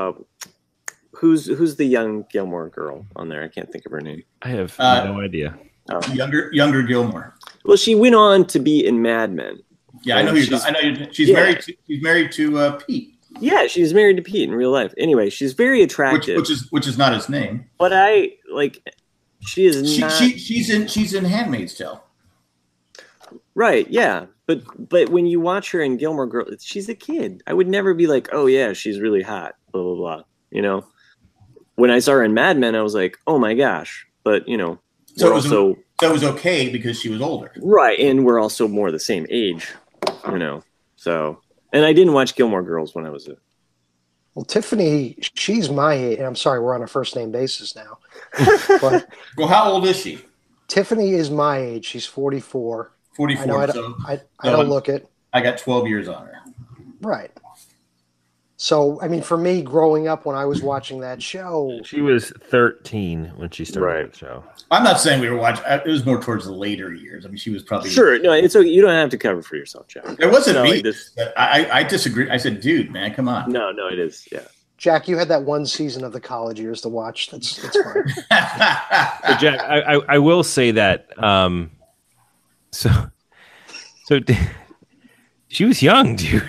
who's the young Gilmore girl on there? I can't think of her name. I have no idea. Oh. Younger Gilmore. Well, she went on to be in Mad Men. Yeah, I know. She's married. She's married to Pete. Yeah, she's married to Pete in real life. Anyway, she's very attractive, which is not his name. But I like. She is not. She's in Handmaid's Tale. Right. Yeah. But when you watch her in Gilmore Girls, she's a kid. I would never be like, oh yeah, she's really hot. Blah blah blah. You know. When I saw her in Mad Men, I was like, oh my gosh. But so it was okay because she was older. Right, and we're also more the same age, So, and I didn't watch Gilmore Girls when I was Well, Tiffany, she's my age. I'm sorry, we're on a first name basis now. But well, how old is she? Tiffany is my age. She's 44. 44. I don't look it. I got 12 years on her. Right. So, I mean, for me, growing up when I was watching that show... She was 13 when she started the show. I'm not saying we were watching... It was more towards the later years. I mean, she was probably... Sure. No, it's okay. You don't have to cover for yourself, Jack. It wasn't me. I disagree. I said, dude, man, come on. No, it is. Yeah. Jack, you had that one season of the college years to watch. That's fine. But Jack, I will say that... So she was young, dude.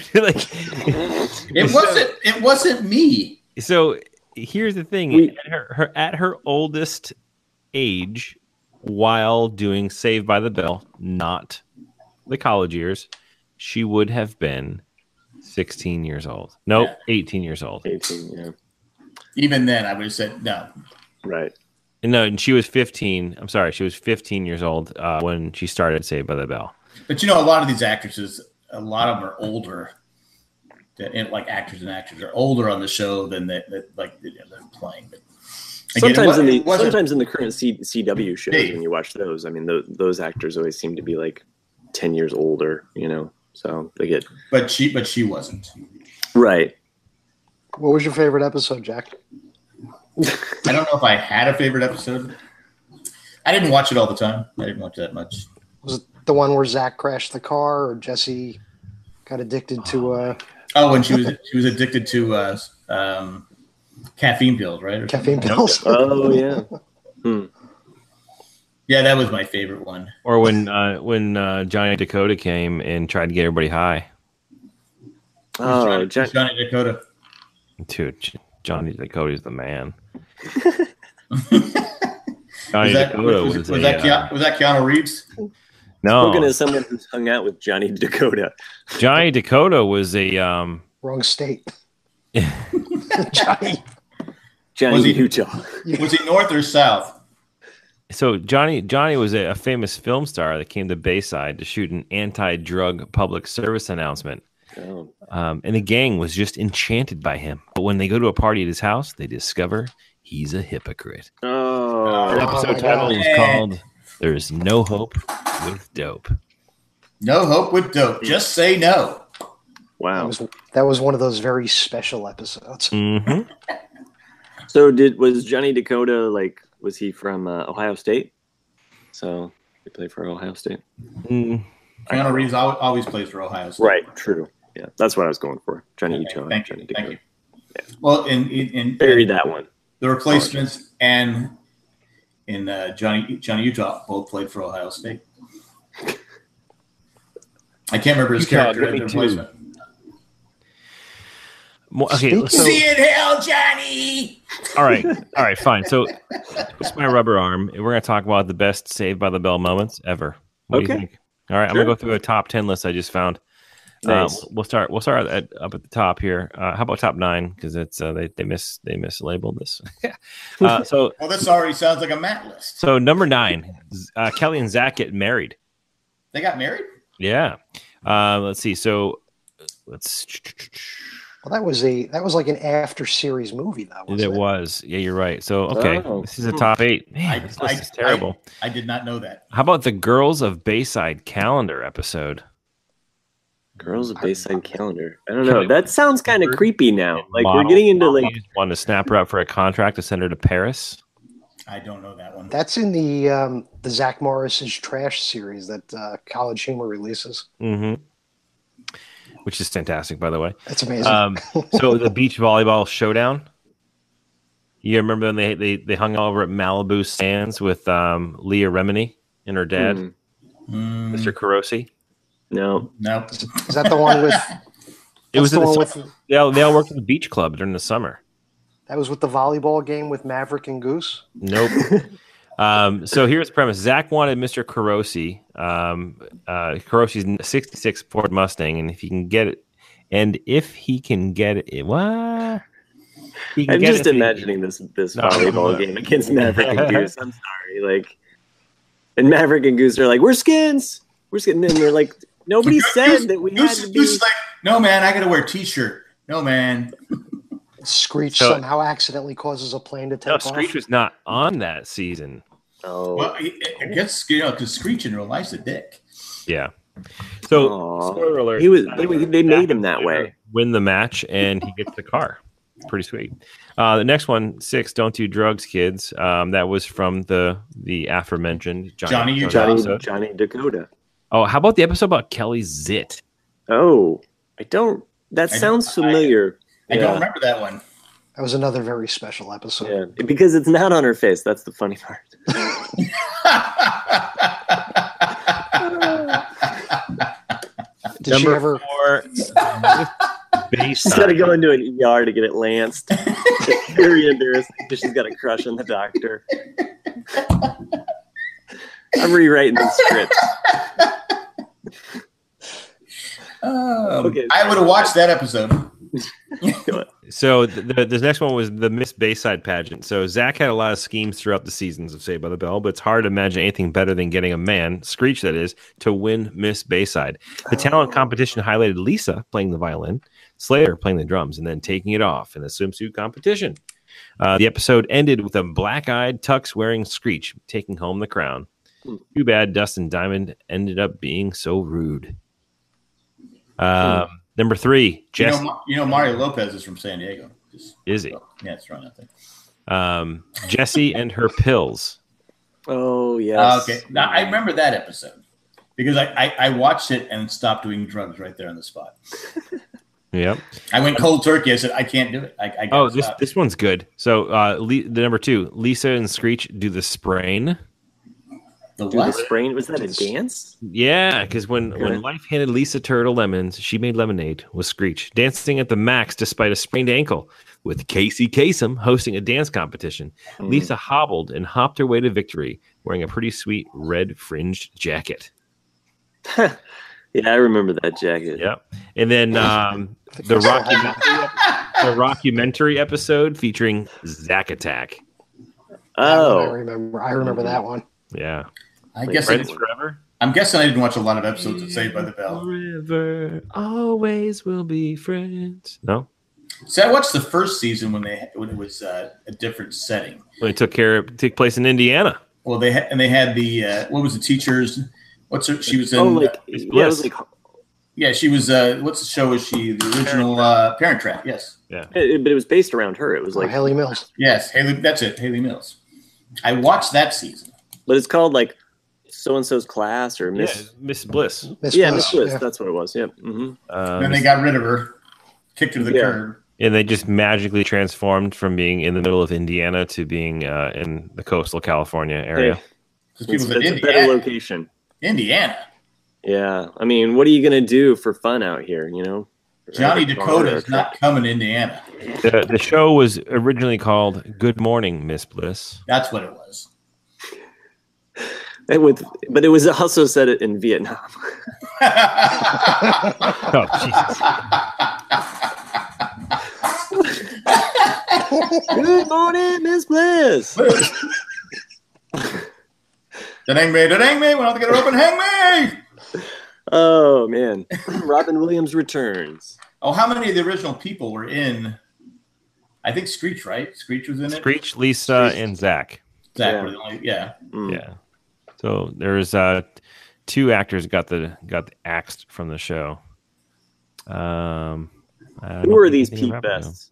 It wasn't me. So here's the thing: at her oldest age, while doing Saved by the Bell, not the college years, she would have been 16 years old. Nope, 18 years old. 18, yeah. Even then, I would have said no. Right. No, and she was 15. I'm sorry, she was 15 years old when she started Saved by the Bell. But a lot of these actresses. A lot of them are older, like actors and actors are older on the show than they're playing. But again, sometimes in the current CW shows, when you watch those, I mean, those actors always seem to be like 10 years older, So they get. But she wasn't. Right. What was your favorite episode, Jack? I don't know if I had a favorite episode. I didn't watch it all the time. I didn't watch that much. Was it the one where Zach crashed the car, or Jesse got addicted to? When she was addicted to caffeine pills, right? Caffeine pills. Oh yeah. Yeah, that was my favorite one. Or when Johnny Dakota came and tried to get everybody high. Oh, Johnny Dakota. Dude, Johnny Dakota is the man. Was that Keanu Reeves? No. Spoken as someone who's hung out with Johnny Dakota. Johnny Dakota was a wrong state. Johnny Utah. Was he north or south? So Johnny was a famous film star that came to Bayside to shoot an anti-drug public service announcement. Oh. And the gang was just enchanted by him. But when they go to a party at his house, they discover he's a hypocrite. Oh. The episode title is called "There's No Hope with Dope." No hope with dope. Just say no. Wow. That was one of those very special episodes. Mm-hmm. So was Johnny Dakota, was he from Ohio State? So he played for Ohio State. Mm. Keanu Reeves always plays for Ohio State. Right, true. Yeah, that's what I was going for. Johnny Utah. Thank Johnny you. Dakota. Thank you. Yeah. Well, in buried that one. The Replacements and in Johnny Utah both played for Ohio State. I can't remember his character in The Replacement. Okay, see it, hell, Johnny. All right, fine. So, it's my rubber arm. We're going to talk about the best Saved by the Bell moments ever. What do you think? All right, sure. I'm going to go through a top 10 list I just found. Nice. We'll start up at the top here. How about top 9? Because it's they mislabeled this. So well, this already sounds like a Matt list. So number 9, Kelly and Zach get married. They got married? Yeah. Let's see. So Well, that was like an after series movie, though. It was. Yeah, you're right. So, okay, this is a top 8. Man, this list is terrible. I did not know that. How about the Girls of Bayside Calendar episode? Girls of Bayside Calendar. I don't know. That sounds kind of creepy now. Like we're getting into like want to snap her up for a contract to send her to Paris. I don't know that one. That's in the Zach Morris's Trash series that College Humor releases. Mm-hmm. Which is fantastic, by the way. That's amazing. So the beach volleyball showdown. You remember when they hung over at Malibu Sands with Leah Remini and her dad, Mr. Carosi? No. Is that the one with? It was the one with. They all worked at the beach club during the summer. That was with the volleyball game with Maverick and Goose. Nope. So here's the premise. Zach wanted Mr. Carosi. Carosi's 66 Ford Mustang, and if he can get it, what? I'm just imagining this volleyball game against Maverick and Goose. I'm sorry, and Maverick and Goose are like, "We're skins, and they're like, "Nobody said that we had to be." Goose like, "No, man, I got to wear a t-shirt." No, man. Screech somehow accidentally causes a plane to take off. Screech was not on that season. Oh, well, I guess because Screech in real life's a dick. Yeah. So, spoiler alert. They made him that way. Win the match, and he gets the car. Pretty sweet. The next one, 6, Don't Do Drugs, Kids. That was from the aforementioned Johnny Dakota. Oh, how about the episode about Kelly Zitt? Oh, I don't. That sounds familiar. I don't remember that one. That was another very special episode. Yeah, because it's not on her face. That's the funny part. Did she ever? 4, she's got to go into an ER to get it lanced. It's very embarrassing because she's got a crush on the doctor. I'm rewriting the script. Okay, I would have watched that episode. So the next one was the Miss Bayside pageant. So Zach had a lot of schemes throughout the seasons of Saved by the Bell, but it's hard to imagine anything better than getting a man, Screech that is, to win Miss Bayside. The talent competition highlighted Lisa playing the violin, Slater playing the drums, and then taking it off in the swimsuit competition. The episode ended with a black-eyed, tux-wearing Screech taking home the crown. Too bad Dustin Diamond ended up being so rude. Number 3, Jesse. You know Mario Lopez is from San Diego. Is he? Yeah, it's right out there. Jesse and her pills. Oh, yes. Okay. Now, I remember that episode because I watched it and stopped doing drugs right there on the spot. Yep. I went cold turkey. I said, I can't do it. This one's good. So the number 2, Lisa and Screech do the sprain. The sprain? Was that a dance? Yeah, because when life handed Lisa Turtle lemons, she made lemonade with Screech, dancing at the max despite a sprained ankle. With Casey Kasem hosting a dance competition, Lisa hobbled and hopped her way to victory, wearing a pretty sweet red fringed jacket. Yeah, I remember that jacket. Yep. And then the rockumentary episode featuring Zack Attack. I remember that one. Yeah. I'm guessing I didn't watch a lot of episodes of Saved by the Bell. Forever, always will be friends. No. So I watched the first season when it was a different setting. When it took place in Indiana. Well, they had the what was the teacher's? She was in. She was. What's the show? Was she the original Parent Trap? Yes. Yeah. But it was based around her. It was like Haley Mills. Yes, Haley. That's it, Haley Mills. I watched that season. But it's called like so and so's class or Miss Bliss. Miss Bliss. Yeah. That's what it was. Yep. Mm-hmm. Then they got rid of her, kicked her to the curb. And they just magically transformed from being in the middle of Indiana to being in the coastal California area. It's a better location. Indiana. Yeah. I mean, what are you going to do for fun out here, you know? Johnny Dakota is not coming to Indiana. The show was originally called Good Morning, Miss Bliss. That's what it was. But it was also set in Vietnam. Oh, Jesus. Good morning, Miss Bliss. Hang me. We're not going to open hang me. Oh, man. Robin Williams returns. Oh, how many of the original people were in? I think Screech, right? Screech was in it. Screech, Lisa, and Zach. Zach were the only, yeah. Yeah. So there's 2 actors got the axed from the show. Who are these Pete Bests?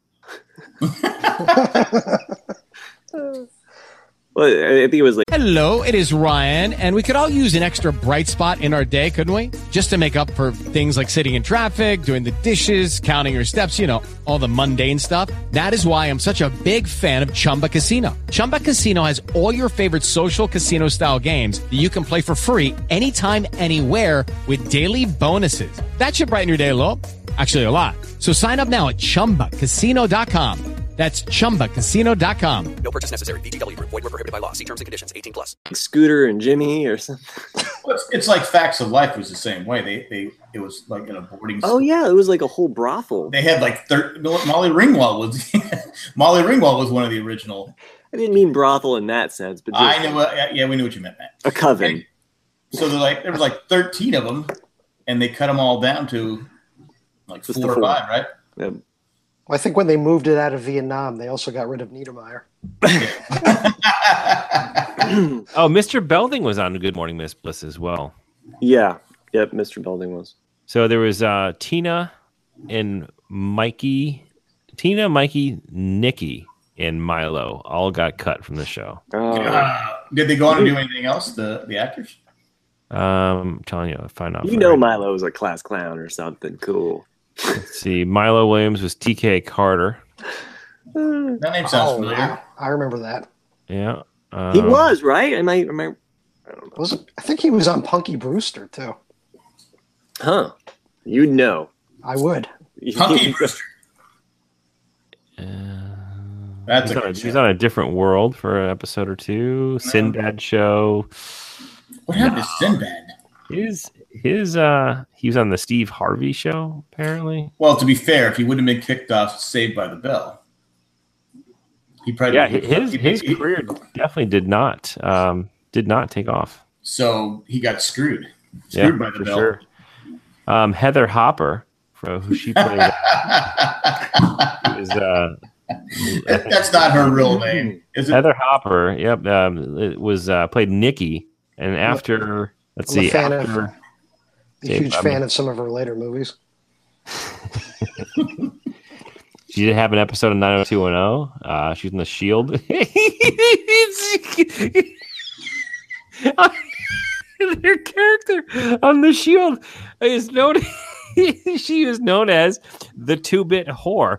Well, I think it was like... Hello, it is Ryan, and we could all use an extra bright spot in our day, couldn't we? Just to make up for things like sitting in traffic, doing the dishes, counting your steps, all the mundane stuff. That is why I'm such a big fan of Chumba Casino. Chumba Casino has all your favorite social casino-style games that you can play for free anytime, anywhere with daily bonuses. That should brighten your day a little. Actually, a lot. So sign up now at ChumbaCasino.com. That's ChumbaCasino.com. No purchase necessary. VGW Group. Void where prohibited by law. See terms and conditions. 18+. Scooter and Jimmy or something. Well, it's like Facts of Life was the same way. It was like in a boarding school. Oh yeah, it was like a whole brothel. They had like Molly Ringwald was Molly Ringwald was one of the original. I didn't mean brothel in that sense, but I know. Yeah, we knew what you meant, Matt. A coven. So there was like 13 of them, and they cut them all down to like Just 4 or 5, right? Yep. Well, I think when they moved it out of Vietnam, they also got rid of Niedermeyer. Oh, Mr. Belding was on Good Morning Miss Bliss as well. Yeah. Yep, Mr. Belding was. So there was Tina, Mikey, Nikki, and Milo all got cut from the show. Did they go on to do anything else, the actors? I'm telling you, I'll find out. Milo was a class clown or something cool. Let's see. Milo Williams was TK Carter. That name sounds familiar. I remember that. Yeah. He was, right? Am I don't know. I think he was on Punky Brewster, too. Huh. You'd know. I would. Punky Brewster. He's on a different world for an episode or 2. No. Sinbad show. What happened to Sinbad? He was on the Steve Harvey show, apparently. Well, to be fair, if he wouldn't have been kicked off Saved by the Bell, he probably his career definitely did not take off. So he got screwed by the Bell. Sure. Heather Hopper, who she played, that's not her real name, is it? Heather Hopper. Yep, it was played Nikki, and after. Let's see. A huge fan of some of her later movies. She did have an episode of 90210. She's in The Shield. Her character on The Shield is known. She is known as the 2-bit whore.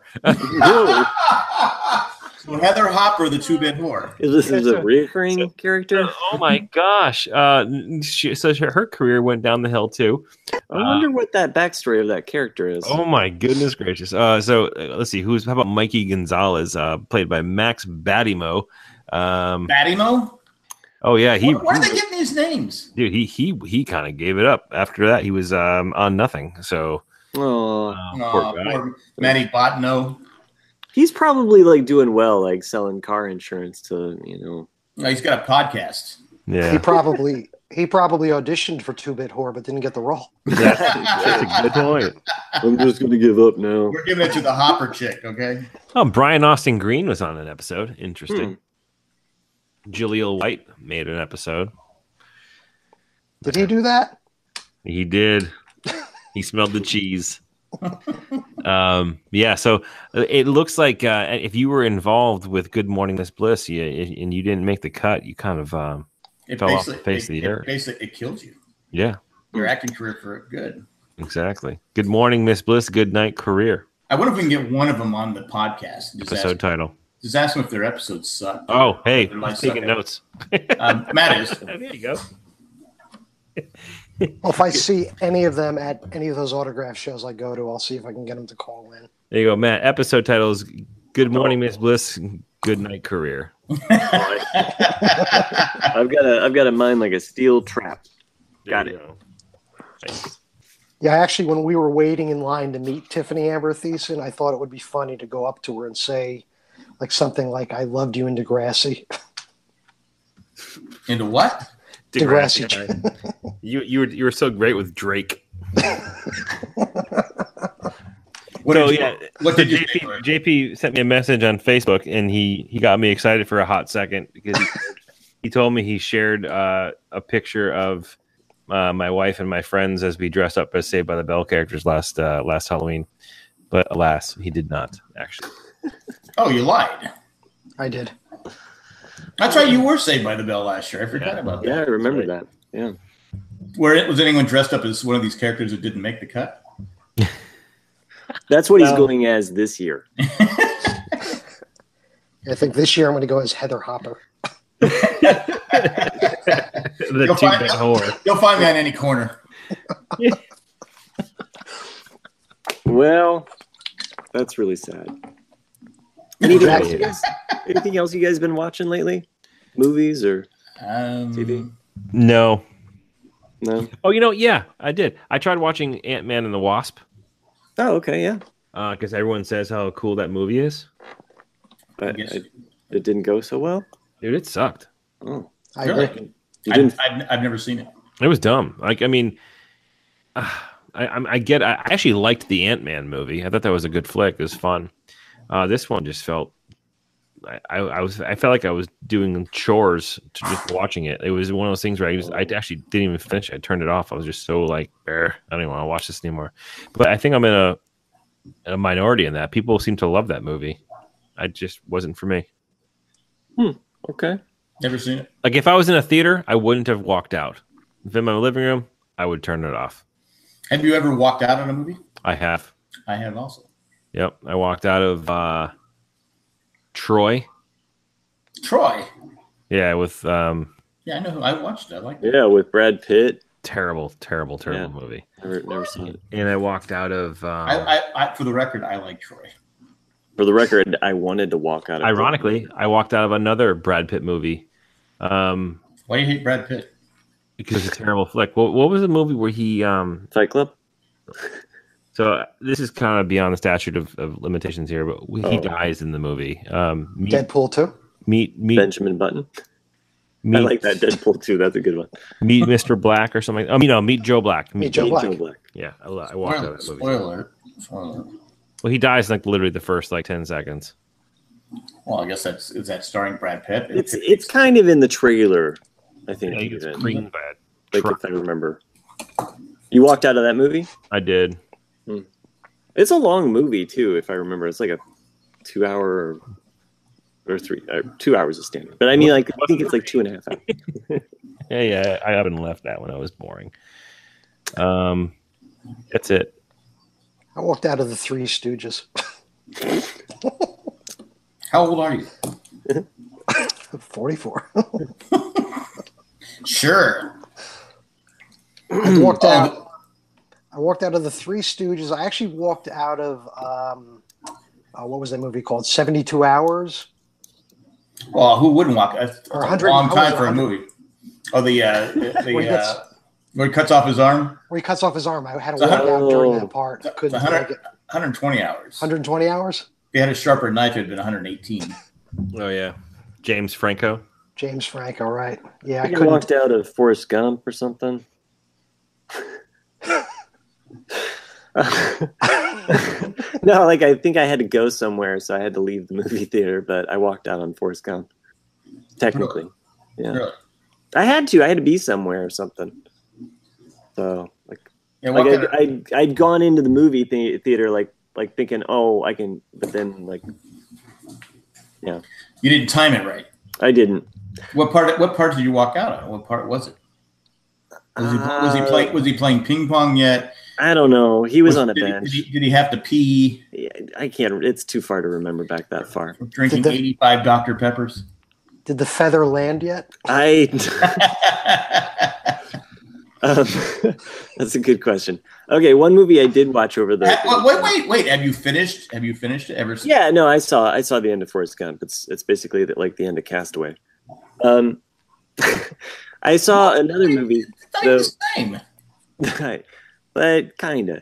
So Heather Hopper, the 2-bit whore. Is this a recurring character? Oh my gosh! So her career went down the hill too. I wonder what that backstory of that character is. Oh my goodness gracious! So let's see. How about Mikey Gonzalez, played by Max Batimo? Batimo? Oh yeah, where are they getting these names? Dude, he kind of gave it up. After that, he was on nothing. So, poor Matty Botno. He's probably like doing well, like selling car insurance to No, he's got a podcast. Yeah, he probably auditioned for 2-bit whore, but didn't get the role. That's a good point. I'm just going to give up now. We're giving it to the Hopper chick, okay? Oh, Brian Austin Green was on an episode. Interesting. Jaleel White made an episode. Did he do that? He did. He smelled the cheese. Yeah, so it looks like if you were involved with Good Morning Miss Bliss and you didn't make the cut, you kind of fell off the face of the earth. Basically, it kills you. Yeah. Your acting career for good. Exactly. Good Morning Miss Bliss, Good Night Career. I wonder if we can get one of them on the podcast. Episode title. Just ask them if their episodes suck. Oh, hey, I'm taking notes. Matt is. There you go. Well, if I see any of them at any of those autograph shows I go to, I'll see if I can get them to call in. There you go, Matt. Episode title is Good Morning Miss Bliss, Good Night Career. I've got a mind like a steel trap. Got it. Yeah, actually, when we were waiting in line to meet Tiffany Amber Thiessen, I thought it would be funny to go up to her and say, like something like, "I loved you in Degrassi." Into what? Degrassi. You were so great with Drake. So JP sent me a message on Facebook, and he got me excited for a hot second because he told me he shared a picture of my wife and my friends as we dressed up as Saved by the Bell characters last Halloween. But alas, he did not actually. Oh, you lied. I did. That's right. You were Saved by the Bell last year. I forgot about that. Yeah, I remember that. Yeah. Was anyone dressed up as one of these characters that didn't make the cut? That's what he's going as this year. I think this year I'm going to go as Heather Hopper. You'll find me on any corner. Well, that's really sad. Anything else you guys been watching lately? Movies or TV? No. Oh, yeah, I did. I tried watching Ant-Man and the Wasp. Oh, okay, yeah. Because everyone says how cool that movie is. But it didn't go so well? Dude, it sucked. Oh, I agree. I've never seen it. It was dumb. I actually liked the Ant-Man movie. I thought that was a good flick. It was fun. This one just felt. I felt like I was doing chores to just watching it. It was one of those things where I actually didn't even finish it. I turned it off. I was just so like, I don't even want to watch this anymore. But I think I'm in a minority in that. People seem to love that movie. I just wasn't for me. Okay. Never seen it. Like if I was in a theater, I wouldn't have walked out. If in my living room, I would turn it off. Have you ever walked out on a movie? I have. I have also. Yep. I walked out of Troy. Troy? Yeah, with yeah, I know who I watched it. I liked it. Yeah, with Brad Pitt. Terrible movie. Never seen it. And I walked out of I for the record, I like Troy. For the record, I wanted to walk out of Ironically, I walked out of another Brad Pitt movie. Why do you hate Brad Pitt? Because it's a terrible flick. What was the movie where he Fight Club? So this is kind of beyond the statute of limitations here, but he dies in the movie. Deadpool 2? Meet Benjamin Button. I like that. Deadpool 2. That's a good one. Meet Mr. Black or something. Meet Joe Black. Meet Joe Black. Yeah, I walked out of that movie. Spoiler. Well, he dies like literally the first 10 seconds. Well, I guess is that starring Brad Pitt? It's kind of in the trailer, I think. Yeah, it's green bad. Like if I remember. You walked out of that movie? I did. It's a long movie too, if I remember. It's like a 2 hour or 2 hours is standard. But I mean, like I think it's like 2.5 hours. Yeah. I haven't left that when I was boring. That's it. I walked out of the Three Stooges. How old are you? 44. Sure. I walked out of the Three Stooges. I actually walked out of what was that movie called? 72 Hours. Well, who wouldn't walk? That's a long time for a 100. movie. Oh, where he cuts off his arm. Where he cuts off his arm. I had to walk out during that part. I couldn't 120 hours. 120 hours. If he had a sharper knife, it'd been 118. Oh yeah, James Franco. James Franco, right? Yeah, I walked out of Forrest Gump or something. No, like I think I had to go somewhere, so I had to leave the movie theater. But I walked out on Forrest Gump. Technically, yeah. Really? I had to be somewhere or something. So I'd gone into the movie theater like thinking, oh, I can, but then like, yeah. You didn't time it right. I didn't. What part did you walk out of? What part was it? Was he playing ping pong yet? I don't know. He was on a bench. Did he have to pee? Yeah, I can't. It's too far to remember back that far. Drinking 85 Dr. Peppers. Did the feather land yet? That's a good question. Okay, one movie I did watch over the. Wait! Have you finished? Have you finished it ever? Yeah, no, I saw the end of Forrest Gump. It's basically like the end of Castaway. I saw another movie. It's the same. Right, but kinda.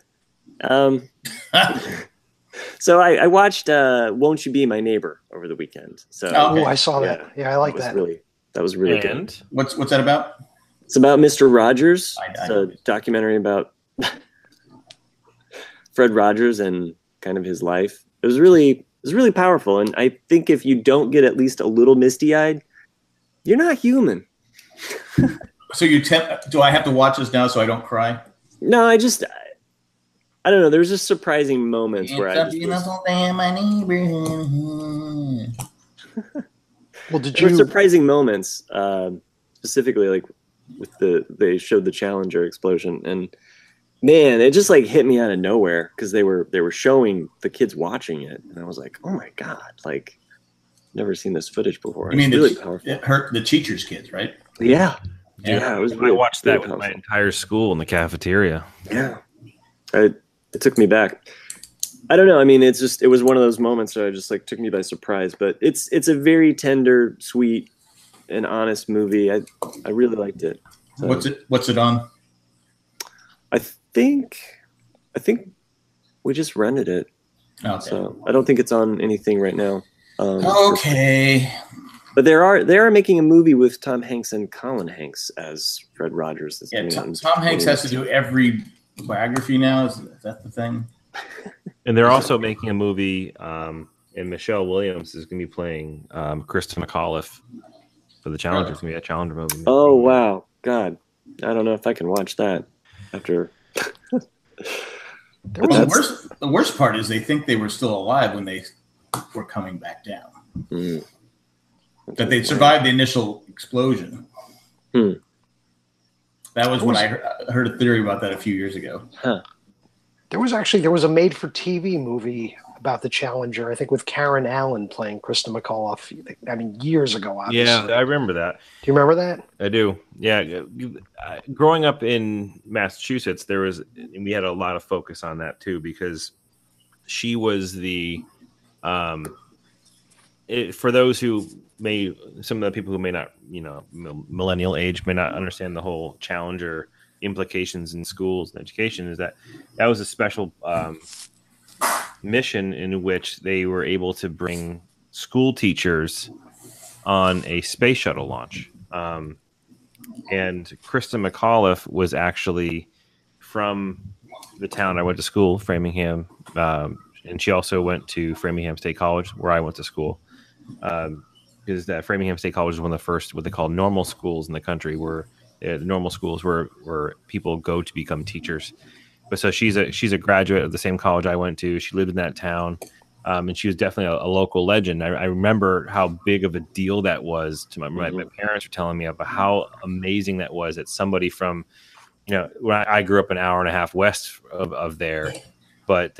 So I watched "Won't You Be My Neighbor" over the weekend. So I saw that. Yeah, I like that. That was really good. What's that about? It's about Mr. Rogers. It's a documentary about Fred Rogers and kind of his life. It was really powerful. And I think if you don't get at least a little misty-eyed, you're not human. So do I have to watch this now so I don't cry? No, I don't know. There's just surprising moments where I just Well, did there were you? surprising moments, specifically like they showed the Challenger explosion, and man, it just like hit me out of nowhere because they were showing the kids watching it, and I was like, oh my god, like never seen this footage before. I mean, it's really powerful. It hurt the teachers' kids, right? Yeah. It was. I watched that with my entire school in the cafeteria. Yeah, it took me back. I don't know. I mean, it was one of those moments that just like took me by surprise. But it's a very tender, sweet, and honest movie. I really liked it. So, What's it on? I think we just rented it. Okay. So I don't think it's on anything right now. Okay. But they are making a movie with Tom Hanks and Colin Hanks as Fred Rogers. Tom Hanks has to do every biography now. Is that the thing? And they're also making a movie, and Michelle Williams is going to be playing Kristen McAuliffe for the Challenger. It's going to be a Challenger movie. Oh, wow. God. I don't know if I can watch that after. The worst part is they think they were still alive when they were coming back down. Mm. That they survived the initial explosion. That was when I heard a theory about that a few years ago. Huh. There was a made-for-TV movie about the Challenger, I think, with Karen Allen playing Kristen McAuliffe. I mean, years ago, obviously. Yeah, I remember that. Do you remember that? I do. Yeah. Growing up in Massachusetts, we had a lot of focus on that too, because she was for those who some of the people who may not, millennial age may not understand the whole Challenger implications in schools and education, is that was a special mission in which they were able to bring school teachers on a space shuttle launch. And Kristen McAuliffe was actually from the town I went to school, Framingham, and she also went to Framingham State College, where I went to school. Because that Framingham State College is one of the first what they call normal schools in the country, where the normal schools where people go to become teachers. But so she's a graduate of the same college I went to. She lived in that town, and she was definitely a local legend. I remember how big of a deal that was to my parents were telling me about how amazing that was. That somebody from, when I grew up an hour and a half west of there, but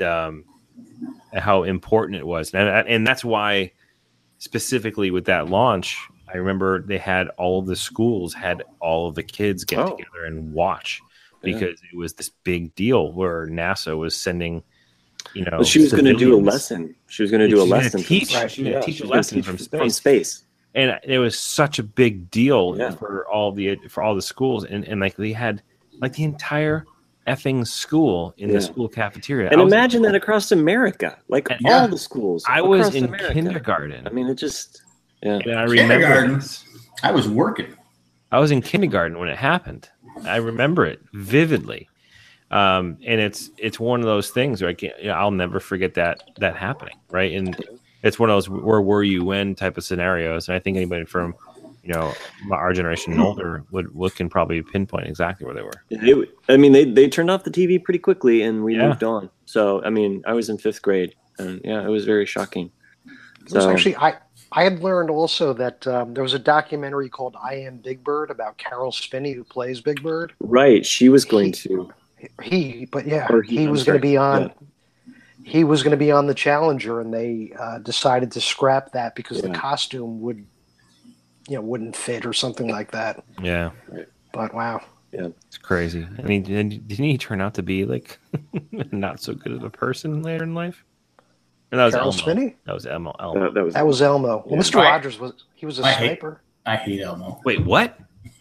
how important it was, and that's why. Specifically with that launch, I remember they had all of the schools had all of the kids get together and watch, because it was this big deal where NASA was sending, well, she was going to do a lesson. She was going to do a lesson. Teach a lesson from space. And it was such a big deal for all the schools, and like they had like the entire effing school in the school cafeteria. And imagine that across America, like all the schools. I was in kindergarten. I mean, it just, And I remember I was working. I was in kindergarten when it happened. I remember it vividly. And it's one of those things where I'll never forget that happening. Right. And it's one of those where were you when type of scenarios. And I think anybody from, our generation and older can probably pinpoint exactly where they were. They turned off the TV pretty quickly, and we moved on. So, I mean, I was in 5th grade, and it was very shocking. It was actually, I had learned also that there was a documentary called I Am Big Bird about Carol Spinney, who plays Big Bird. Right, she was going to. He was going to be on. Yeah. He was going to be on the Challenger, and they decided to scrap that because the costume wouldn't fit or something like that. Yeah. But wow. Yeah. It's crazy. I mean, didn't he turn out to be like not so good of a person later in life? Or that was Carol Elmo. Spinney? That was Elmo. That was Elmo. Well, Mr. Rogers was a sniper. I hate Elmo. Wait, what?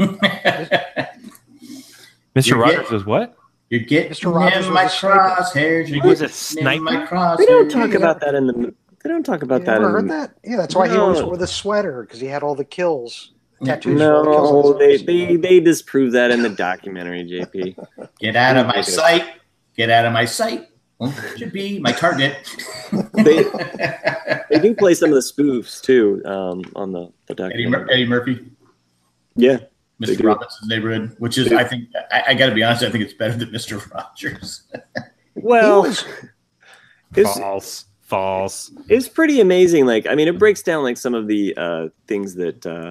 Mr. Rogers was what? You're getting Mr. Rogers in my crosshairs. He was a sniper. They don't talk about that in the. They don't talk about that. Ever heard that? Yeah, that's why he always wore the sweater, because he had all the kills. Tattoos. No, they disprove that in the documentary. JP, get out of my sight. Get out of my sight. Should be my target. They do play some of the spoofs too on the documentary. Eddie Murphy. Yeah. Mr. Robinson's Neighborhood, which is, I think, I got to be honest, I think it's better than Mr. Rogers. Well, false. It's pretty amazing. Like, I mean, it breaks down like some of the things that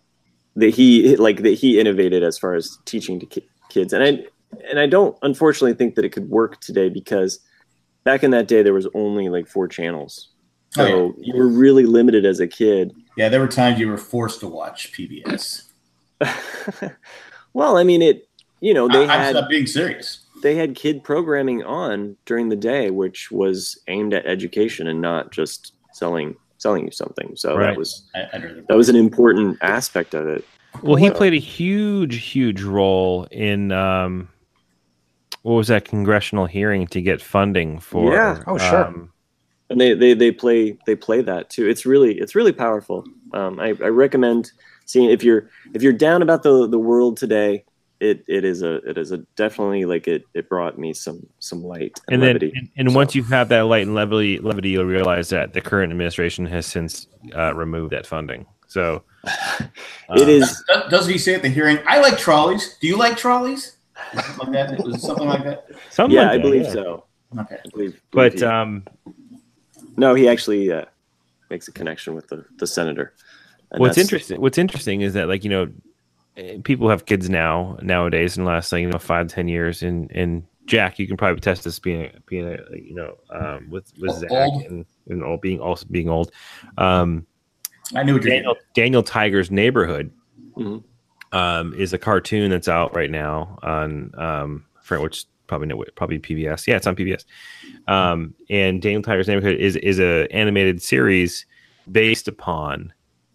he innovated as far as teaching to kids, and I don't unfortunately think that it could work today because back in that day there was only like 4 channels, so you were really limited as a kid. Yeah, there were times you were forced to watch PBS. Well, I mean, I'm being serious. They had kid programming on during the day, which was aimed at education and not just selling you something. So right. that was an important aspect of it. Well, he played a huge role in what was that congressional hearing to get funding for? Yeah. Oh, sure. And they play that too. It's really powerful. I recommend seeing if you're down about the world today. It is a definitely like it brought me some light and levity. And once you have that light and levity, you'll realize that the current administration has since removed that funding. So it is. Doesn't he say at the hearing, "I like trolleys. Do you like trolleys?" Something like that. Was it something like that? I believe so. Okay. I believe but no, he actually makes a connection with the senator. What's interesting is that, like, people have kids nowadays in the last 5-10 years, and Jack, you can probably test this being with Zach and being old. I knew what Daniel Tiger's Neighborhood mm-hmm. Is a cartoon that's out right now on which probably PBS. Yeah, it's on PBS. And Daniel Tiger's Neighborhood is a animated series based upon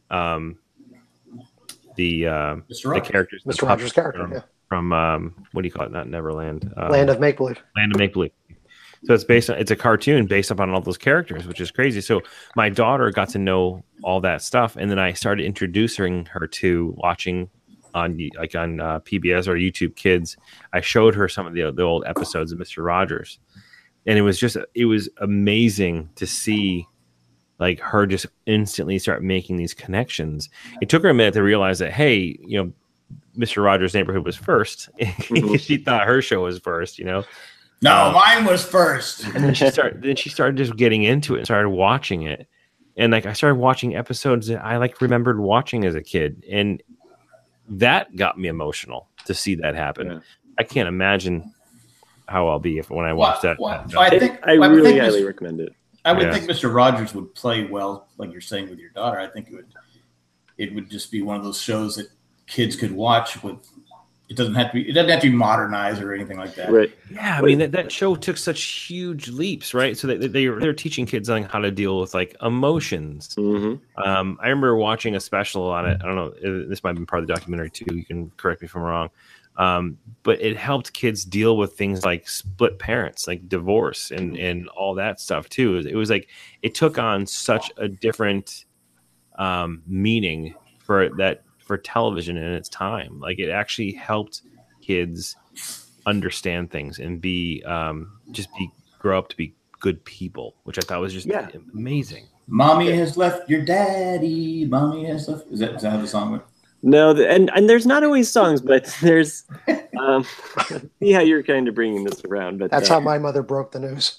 the characters, Mr. Rogers' character, from what do you call it? Not Neverland, Land of Make Believe. Land of Make Believe. So it's a cartoon based upon all those characters, which is crazy. So my daughter got to know all that stuff, and then I started introducing her to watching on PBS or YouTube Kids. I showed her some of the old episodes of Mr. Rogers, and it was amazing to see, like, her just instantly start making these connections. It took her a minute to realize that, hey, Mr. Rogers' Neighborhood was first. She thought her show was first, No, mine was first. And then she started just getting into it and started watching it. And like I started watching episodes that I remembered watching as a kid, and that got me emotional to see that happen. Yeah. I can't imagine how I'll be when I watch that. I really highly recommend it. I would think Mr. Rogers would play well, like you're saying with your daughter. I think it would just be one of those shows that kids could watch with. It doesn't have to be modernized or anything like that. Right. Yeah, I mean that show took such huge leaps, right? So they're teaching kids on how to deal with like emotions. Mm-hmm. I remember watching a special on it. I don't know. This might have been part of the documentary too. You can correct me if I'm wrong. But it helped kids deal with things like split parents, like divorce and all that stuff too. It was like it took on such a different meaning for television in its time. Like it actually helped kids understand things and grow up to be good people, which I thought was just amazing. Mommy has left your daddy. Mommy has left. Is that how the song went? No, and there's not always songs, but there's. Yeah, you're kind of bringing this around, but that's how my mother broke the news.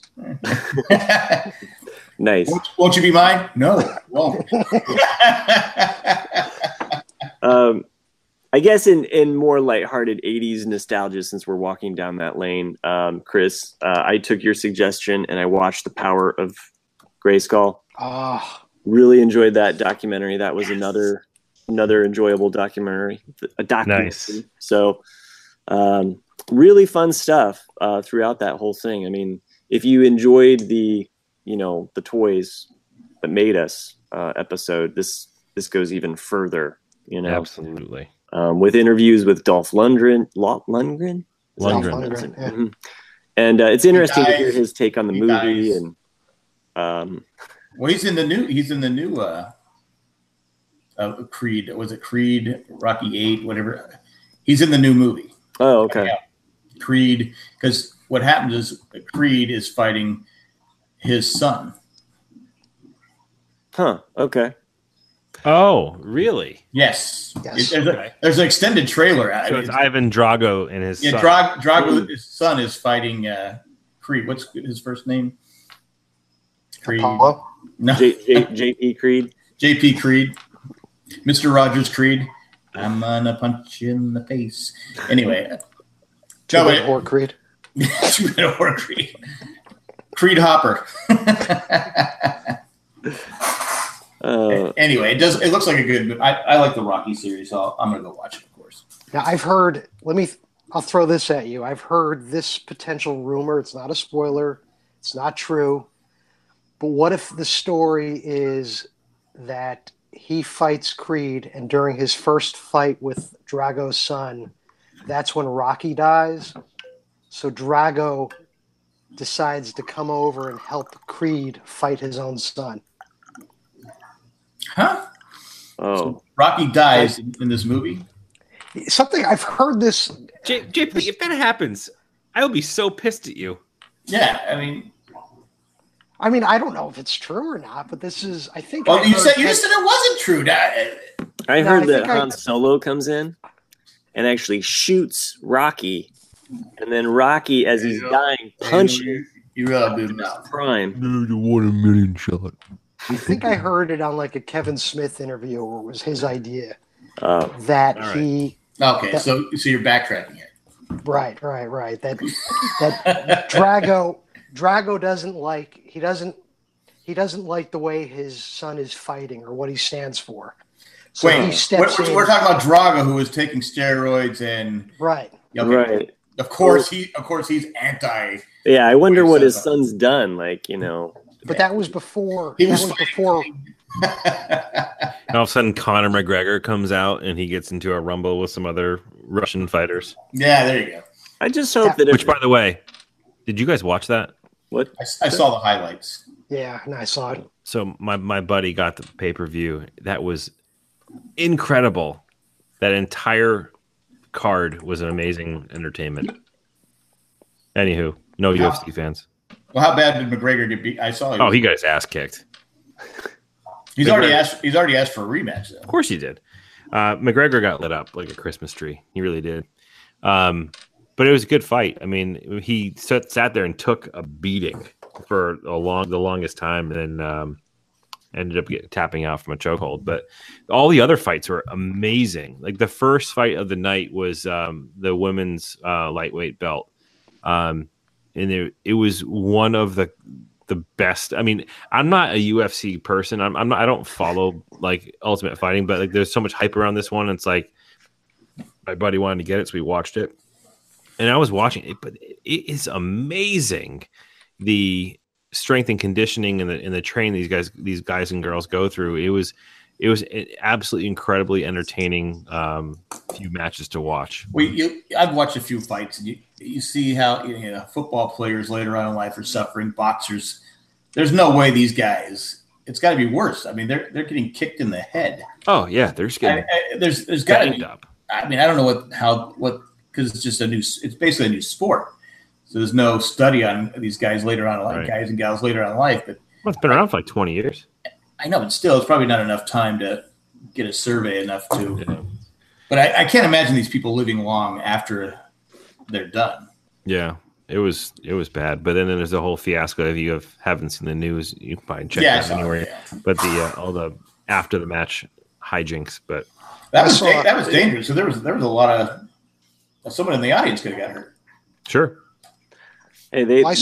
Nice. Won't you be mine? No, I won't. I guess in more lighthearted 80s nostalgia, since we're walking down that lane, Chris, I took your suggestion and I watched The Power of Grayskull. Really enjoyed that documentary. That was another enjoyable documentary. Nice. So really fun stuff throughout that whole thing. I mean, if you enjoyed the toys that made us episode, this goes even further. Absolutely. With interviews with Dolph Lundgren. Lundgren. Yeah. Mm-hmm. And it's interesting to hear his take on the movie. And well, he's in the new Creed. Was it Creed? Rocky 8, whatever. He's in the new movie. Oh, okay. Creed, because what happens is Creed is fighting his son. Huh. Okay. Oh, really? Yes. There's an extended trailer. So it's Ivan Drago and his son. Drago, his son, is fighting Creed. What's his first name? Creed. Apollo? No. JP Creed. JP Creed. Mr. Rogers Creed. I'm gonna punch you in the face. Anyway. Or Creed. Or Creed. Creed Hopper. Anyway, it looks like a good. I like the Rocky series, so I'm gonna go watch it, of course. Now I've heard. I'll throw this at you. I've heard this potential rumor. It's not a spoiler. It's not true. But what if the story is that he fights Creed, and during his first fight with Drago's son, that's when Rocky dies. So Drago decides to come over and help Creed fight his own son. Huh? Oh. So Rocky dies in this movie? Something I've heard this. JP, if that happens, I will be so pissed at you. Yeah, I mean, I don't know if it's true or not, but this is, I think. Well, you just said it wasn't true. I heard that Han Solo comes in and actually shoots Rocky, and then Rocky, as he's dying, punches. You really do now. Prime. You want a million shot. I think I heard it on like a Kevin Smith interview, or it was his idea Right. he. Okay, so you're backtracking here. Right. That Drago doesn't like. He doesn't like the way his son is fighting or what he stands for. So Wait, he steps in. we're talking about Drago, who is taking steroids and right. Okay. Right. Of course he's anti. Yeah, I wonder what his son's done. Like, you know. But that was before. He was before. And all of a sudden, Conor McGregor comes out and he gets into a rumble with some other Russian fighters. Yeah, there you go. I just hope that. Which, by the way, did you guys watch that? What? I saw the highlights. Yeah, and I saw it. So my buddy got the pay-per-view. That was incredible. That entire card was an amazing entertainment. Anywho, no UFC fans. Well, how bad did McGregor get beat? I saw. He got his ass kicked. He's already asked for a rematch, though. Of course he did. McGregor got lit up like a Christmas tree. He really did. But it was a good fight. I mean, he sat there and took a beating for the longest time, and then ended up tapping out from a chokehold. But all the other fights were amazing. Like the first fight of the night was the women's lightweight belt, and it was one of the best. I mean, I'm not a UFC person. I'm not. I don't follow like Ultimate Fighting, but like there's so much hype around this one. It's like my buddy wanted to get it, so we watched it. And I was watching it, but it is amazing the strength and conditioning and the training these guys and girls go through. It was an absolutely incredibly entertaining few matches to watch. Well, I've watched a few fights, and you see how football players later on in life are suffering. Boxers, there's no way these guys. It's got to be worse. I mean, they're getting kicked in the head. Oh yeah, they're getting. There's got to be. Up. I mean, I don't know what. Because it's just it's basically a new sport. So there's no study on these guys later on in life, right. Guys and gals later on in life. But it's been around for like 20 years. I know, but still, it's probably not enough time to get a survey enough to. Yeah. But I can't imagine these people living long after they're done. Yeah, it was bad. But then there's the whole fiasco. If you haven't seen the news, you can probably check that anywhere. Yeah. But all the after the match hijinks. But that was dangerous. So there was a lot of. Someone in the audience could have got hurt. Sure. Hey,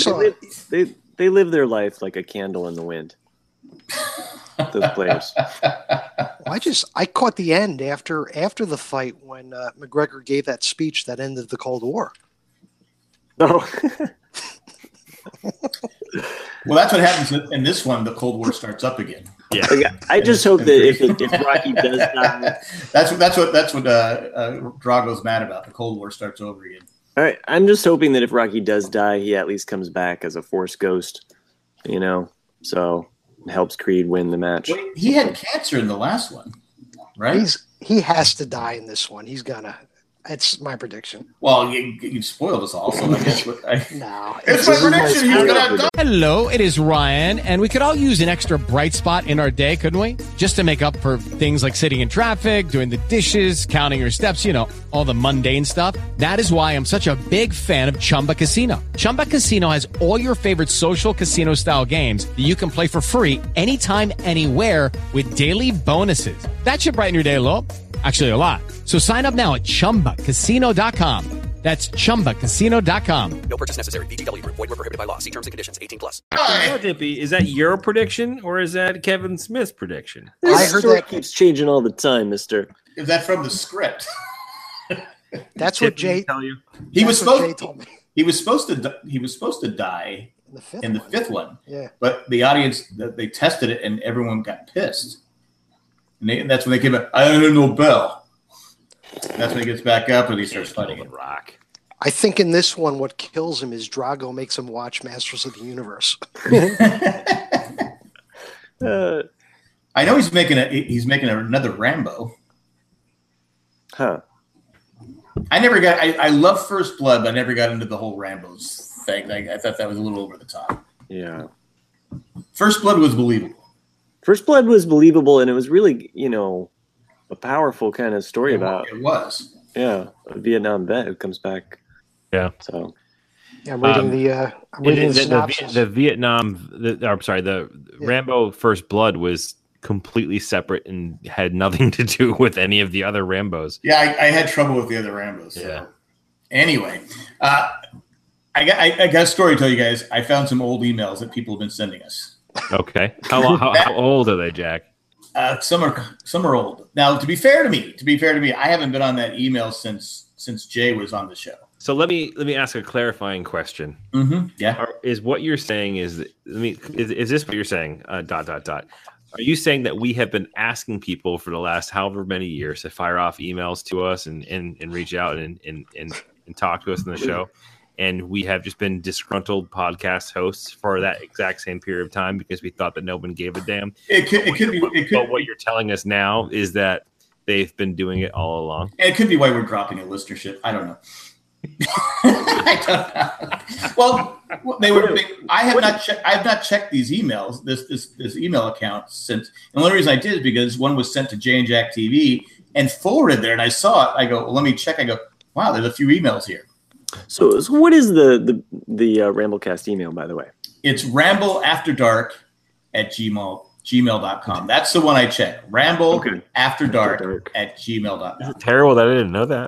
they live their life like a candle in the wind. Those players. I caught the end after the fight when McGregor gave that speech that ended the Cold War. Oh. Well, that's what happens in this one. The Cold War starts up again. Yeah. I just hope that if Rocky does die, that's what Drago's mad about. The Cold War starts over again. All right, I'm just hoping that if Rocky does die, he at least comes back as a Force ghost. So helps Creed win the match. Wait, he had cancer in the last one, right? He has to die in this one. He's gonna. It's my prediction. Well, you spoiled us all, so I guess no. It's my prediction. He's going to Hello, it is Ryan, and we could all use an extra bright spot in our day, couldn't we? Just to make up for things like sitting in traffic, doing the dishes, counting your steps, all the mundane stuff. That is why I'm such a big fan of Chumba Casino. Chumba Casino has all your favorite social casino-style games that you can play for free anytime, anywhere with daily bonuses. That should brighten your day a little. Actually, a lot. So sign up now at ChumbaCasino.com. That's ChumbaCasino.com. No purchase necessary. VGW Group. Void where prohibited by law. See terms and conditions. 18+. Dippy, is that your prediction or is that Kevin Smith's prediction? This story keeps changing all the time, mister. Is that from the script? That's what Jay tell you. He was supposed to die in the fifth one. Yeah. But the audience, they tested it and everyone got pissed. And that's when they came up, I don't know Bell. That's when he gets back up and he starts fighting it. Rock. I think in this one, what kills him is Drago makes him watch Masters of the Universe. I know he's making another Rambo. Huh. I love First Blood, but I never got into the whole Rambo's thing. I thought that was a little over the top. Yeah. First Blood was believable. First Blood was believable, and it was really, a powerful kind of story about. It was. Yeah, a Vietnam vet who comes back. Yeah. So. Yeah, I'm reading the synopsis. The Rambo First Blood was completely separate and had nothing to do with any of the other Rambos. Yeah, I had trouble with the other Rambos. So. Yeah. Anyway, I got a story to tell you guys. I found some old emails that people have been sending us. Okay. How old are they, Jack? Some are old. Now, to be fair to me, I haven't been on that email since Jay was on the show. So let me ask a clarifying question. Mm-hmm. Yeah. Is what you're saying is this what you're saying? ... Are you saying that we have been asking people for the last however many years to fire off emails to us and reach out and talk to us in the show? And we have just been disgruntled podcast hosts for that exact same period of time because we thought that no one gave a damn. It could be. But what you're telling us now is that they've been doing it all along. And it could be why we're dropping a listenership. I don't know. I don't know. Well, they were. I have not checked these emails. This email account since. And the only reason I did is because one was sent to Jay and Jack TV and forwarded there, and I saw it. I go, well, let me check. I go, wow, there's a few emails here. So what is the Ramblecast email, by the way? It's rambleafterdark@gmail.com. That's the one I checked. Rambleafterdark@gmail.com. It's terrible that I didn't know that.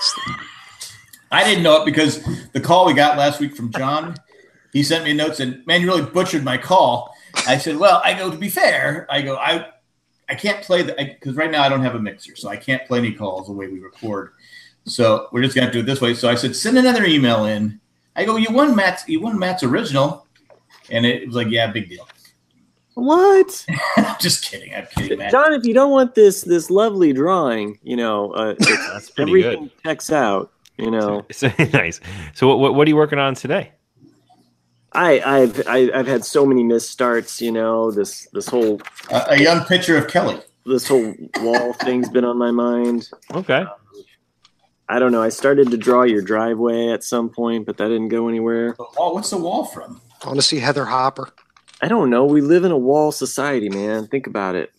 I didn't know it because the call we got last week from John, he sent me a note and said, man, you really butchered my call. I said, well, to be fair, I can't play because right now I don't have a mixer, so I can't play any calls the way we record. So we're just going to do it this way. So I said, send another email in. I go, you won Matt's original. And it was like, yeah, big deal. What? I'm just kidding. I'm kidding, Matt. John, if you don't want this lovely drawing, that's pretty everything good. Checks out, So, nice. So what are you working on today? I've had so many misstarts, this whole a young picture of Kelly. This whole wall thing's been on my mind. Okay. I don't know. I started to draw your driveway at some point, but that didn't go anywhere. Oh, what's the wall from? I want to see Heather Hopper. I don't know. We live in a wall society, man. Think about it.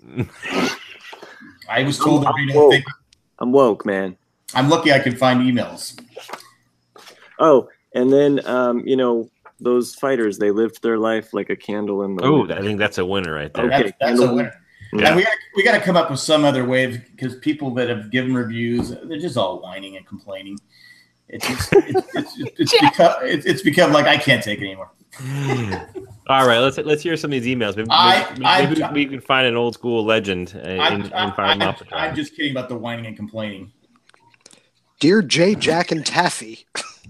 I was told that we don't think. I'm woke, man. I'm lucky I can find emails. Oh, and then, those fighters, they lived their life like a candle in the wind. I think that's a winner right there. Okay, that's a winner. Yeah. And we got to come up with some other way because people that have given reviews, they're just all whining and complaining. It's become like I can't take it anymore. All right, let's hear some of these emails. Maybe we can find an old school legend and fire them off. I'm just kidding about the whining and complaining. Dear Jay, Jack, and Taffy.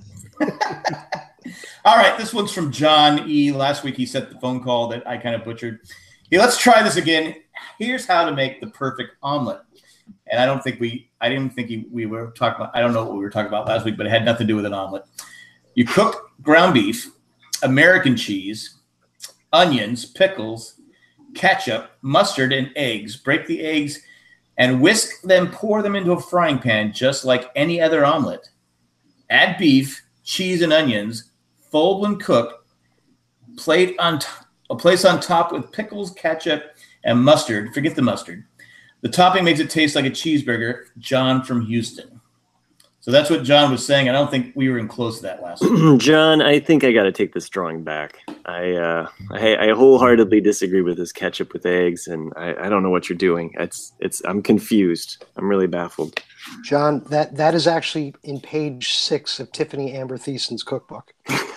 All right, this one's from John E. Last week he sent the phone call that I kind of butchered. Hey, let's try this again. Here's how to make the perfect omelet. And I don't know what we were talking about last week, but it had nothing to do with an omelet. You cook ground beef, American cheese, onions, pickles, ketchup, mustard, and eggs. Break the eggs and whisk them, pour them into a frying pan just like any other omelet. Add beef, cheese, and onions. Fold when cooked. Place on top with pickles, ketchup, and mustard. Forget the mustard. The topping makes it taste like a cheeseburger. John from Houston. So that's what John was saying. I don't think we were in close to that last week. John, I think I got to take this drawing back. I wholeheartedly disagree with this ketchup with eggs, and I don't know what you're doing. I'm confused. I'm really baffled. John, that is actually in page 6 of Tiffany Amber Thiessen's cookbook.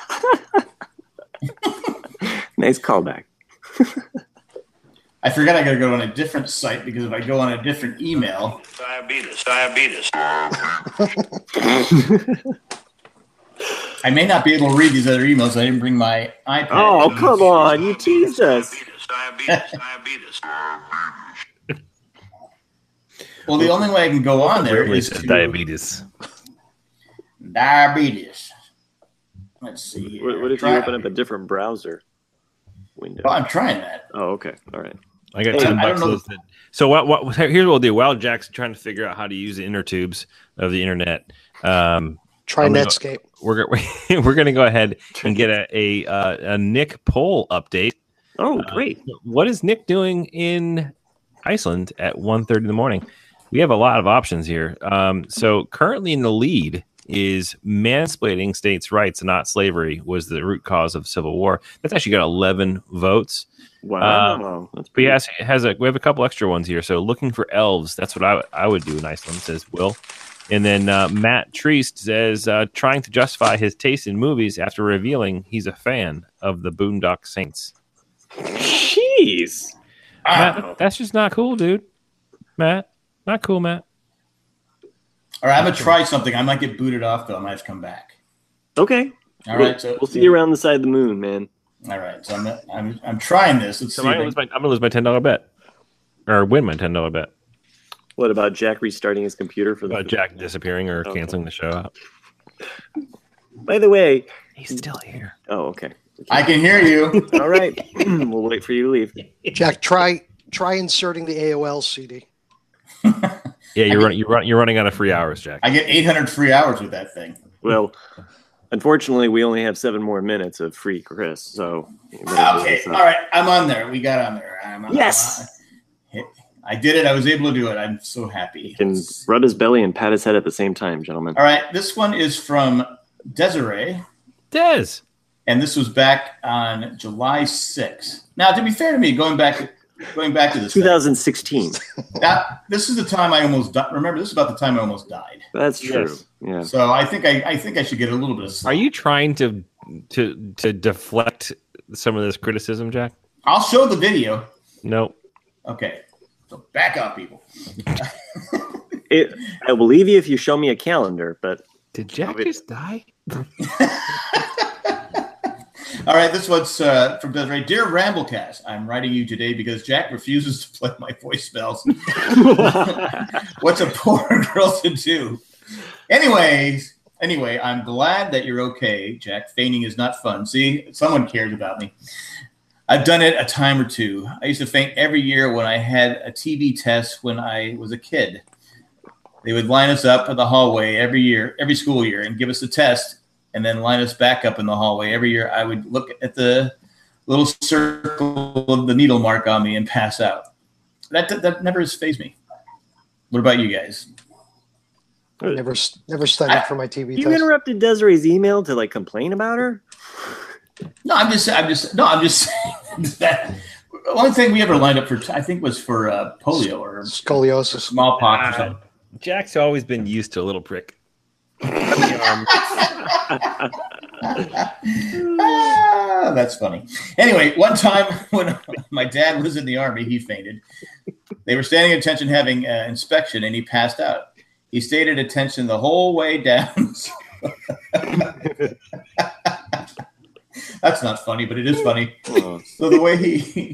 Nice callback. I forgot I got to go on a different site because if I go on a different email. Diabetes. I may not be able to read these other emails. I didn't bring my iPad. Oh, come on. You teased us. Diabetes. Well, the only way I can go on there is diabetes. Diabetes. Let's see here. What if you open up a different browser window? Well, I'm trying that. Oh, okay. All right. I got $10 listed. So what? Here's what we'll do. While Jack's trying to figure out how to use the inner tubes of the internet, try Netscape. We're going to go ahead and get a Nick poll update. Oh, great! What is Nick doing in Iceland at 1:30 in the morning? We have a lot of options here. So currently in the lead is mansplaining states' rights, not slavery, was the root cause of civil war. That's actually got 11 votes. Wow. But yes, we have a couple extra ones here. So looking for elves, that's what I would do in Iceland, says Will. And then Matt Treist says trying to justify his taste in movies after revealing he's a fan of the Boondock Saints. Jeez. Matt, that's just not cool, dude. Matt, not cool, Matt. All right, I'm going to try something. I might get booted off, though. I might have to come back. Okay. All right. So we'll see you around the side of the moon, man. All right. So I'm trying this. Let's see. I'm going to lose my $10 bet. Or win my $10 bet. What about Jack restarting his computer for Jack disappearing or canceling the show out? By the way, he's still here. Oh, okay. I can hear you. All right. We'll wait for you to leave. Jack, try inserting the AOL CD. Yeah, you're running out of free hours, Jack. I get 800 free hours with that thing. Well, unfortunately, we only have 7 more minutes of free Chris. So okay, all right, I'm on there. We got on there. Yes, I did it. I was able to do it. I'm so happy. He can rub his belly and pat his head at the same time, gentlemen. All right, this one is from Desiree. Des. And this was back on July 6th. Now, to be fair to me, going back to this 2016. This is the time I almost died. Remember, this is about the time I almost died. That's true. Yes. Yeah. So I think I should get a little bit of slack. Are you trying to deflect some of this criticism, Jack? I'll show the video. Nope. Okay. So back up, people. I will believe you if you show me a calendar, but did Jack just die? All right, this one's from Desiree. Dear Ramblecast, I'm writing you today because Jack refuses to play my voicemails. What's a poor girl to do? Anyway, I'm glad that you're okay, Jack. Fainting is not fun. See, someone cares about me. I've done it a time or two. I used to faint every year when I had a TB test when I was a kid. They would line us up in the hallway every school year, and give us a test, and then line us back up in the hallway. Every year I would look at the little circle of the needle mark on me and pass out. That never has fazed me. What about you guys? Never studied for my TB test. You interrupted Desiree's email to complain about her? No, I'm just saying that the only thing we ever lined up for, I think, was for polio or scoliosis, smallpox or something. Jack's always been used to a little prick. That's funny. Anyway, one time when my dad was in the Army, he fainted. They were standing at attention having inspection, and he passed out. He stayed at attention the whole way down. That's not funny, but it is funny. So the way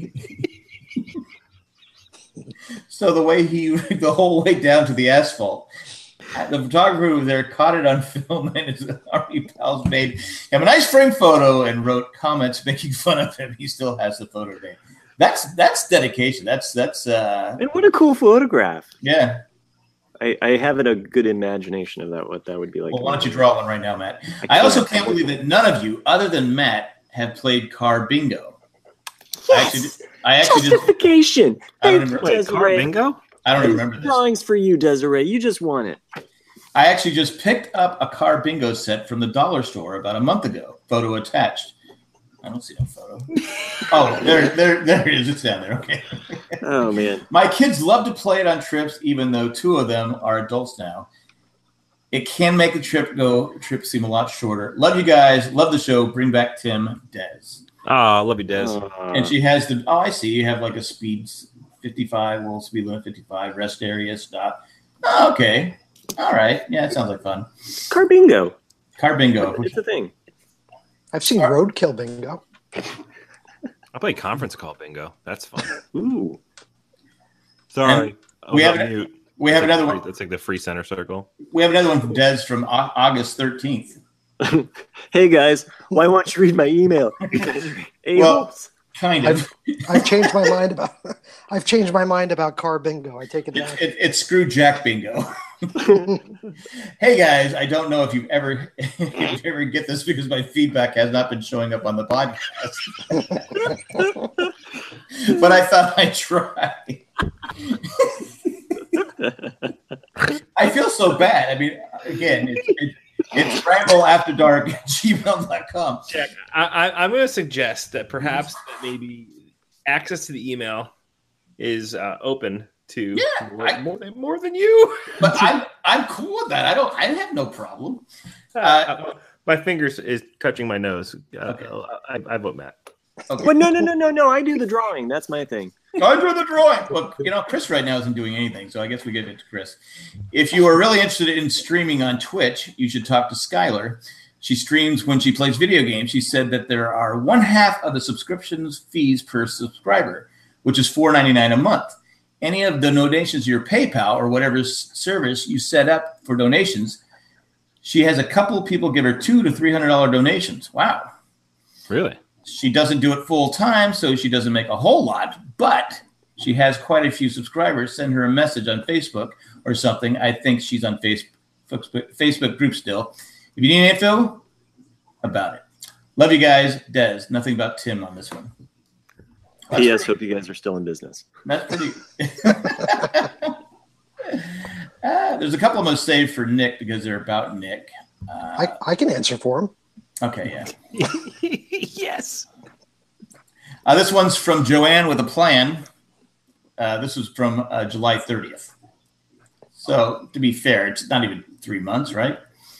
the whole way down to the asphalt. The photographer who was there caught it on film, and his Army pals made him a nice frame photo and wrote comments making fun of him. He still has the photo today. That's dedication. That's and what a cool photograph. Yeah. I have a good imagination of what that would be like. Well, why don't you draw one right now, Matt? I also can't believe that none of you, other than Matt, have played Car Bingo. Yes! I actually Justification. I don't remember. Wait, Car Bingo? I don't remember this. Drawings for you, Desiree. You just won it. I actually just picked up a Car Bingo set from the dollar store about a month ago. Photo attached. I don't see no photo. Oh, there it is. It's down there. Okay. Oh, man. My kids love to play it on trips, even though 2 of them are adults now. It can make the trip seem a lot shorter. Love you guys. Love the show. Bring back Tim, Des. Oh, love you, Des. And she has I see. You have like a speed 55, well, speed limit 55, rest area, stop. Oh, okay. All right. Yeah, it sounds like fun. Car Bingo. Car Bingo. It's a thing. I've seen Roadkill Bingo. I play conference call bingo. That's fun. Ooh. Sorry. We have another one. That's like the free center circle. We have another one from Des from August 13th. Hey, guys. Why won't you read my email? Well, kind of. I've changed my mind about Car Bingo. I take it back. It's Screw Jack Bingo. Hey guys, I don't know if you ever get this because my feedback has not been showing up on the podcast. But I thought I'd try. I feel so bad. I mean, again, it's rambleafterdark@gmail.com. Jack, I'm going to suggest that perhaps maybe access to the email is open to more than you. But I'm cool with that. I have no problem. My fingers is touching my nose. Okay. I vote Matt. Okay. But no. I do the drawing. That's my thing. I do the drawing. Well, Chris right now isn't doing anything, so I guess we give it to Chris. If you are really interested in streaming on Twitch, you should talk to Skylar. She streams when she plays video games. She said that there are 1/2 of the subscriptions fees per subscriber, which is $4.99 a month. Any of the donations, your PayPal or whatever service you set up for donations, she has a couple of people give her $200 to $300 donations. Wow. Really? She doesn't do it full time, so she doesn't make a whole lot, but she has quite a few subscribers. Send her a message on Facebook or something. I think she's on Facebook group still. If you need any info about it. Love you guys. Des, nothing about Tim on this one. P.S. Hope you guys are still in business. That's pretty. There's a couple of them saved for Nick because they're about Nick. I can answer for him. Okay, yeah. Yes. This one's from Joanne with a plan. This was from July 30th. So, to be fair, it's not even 3 months, right?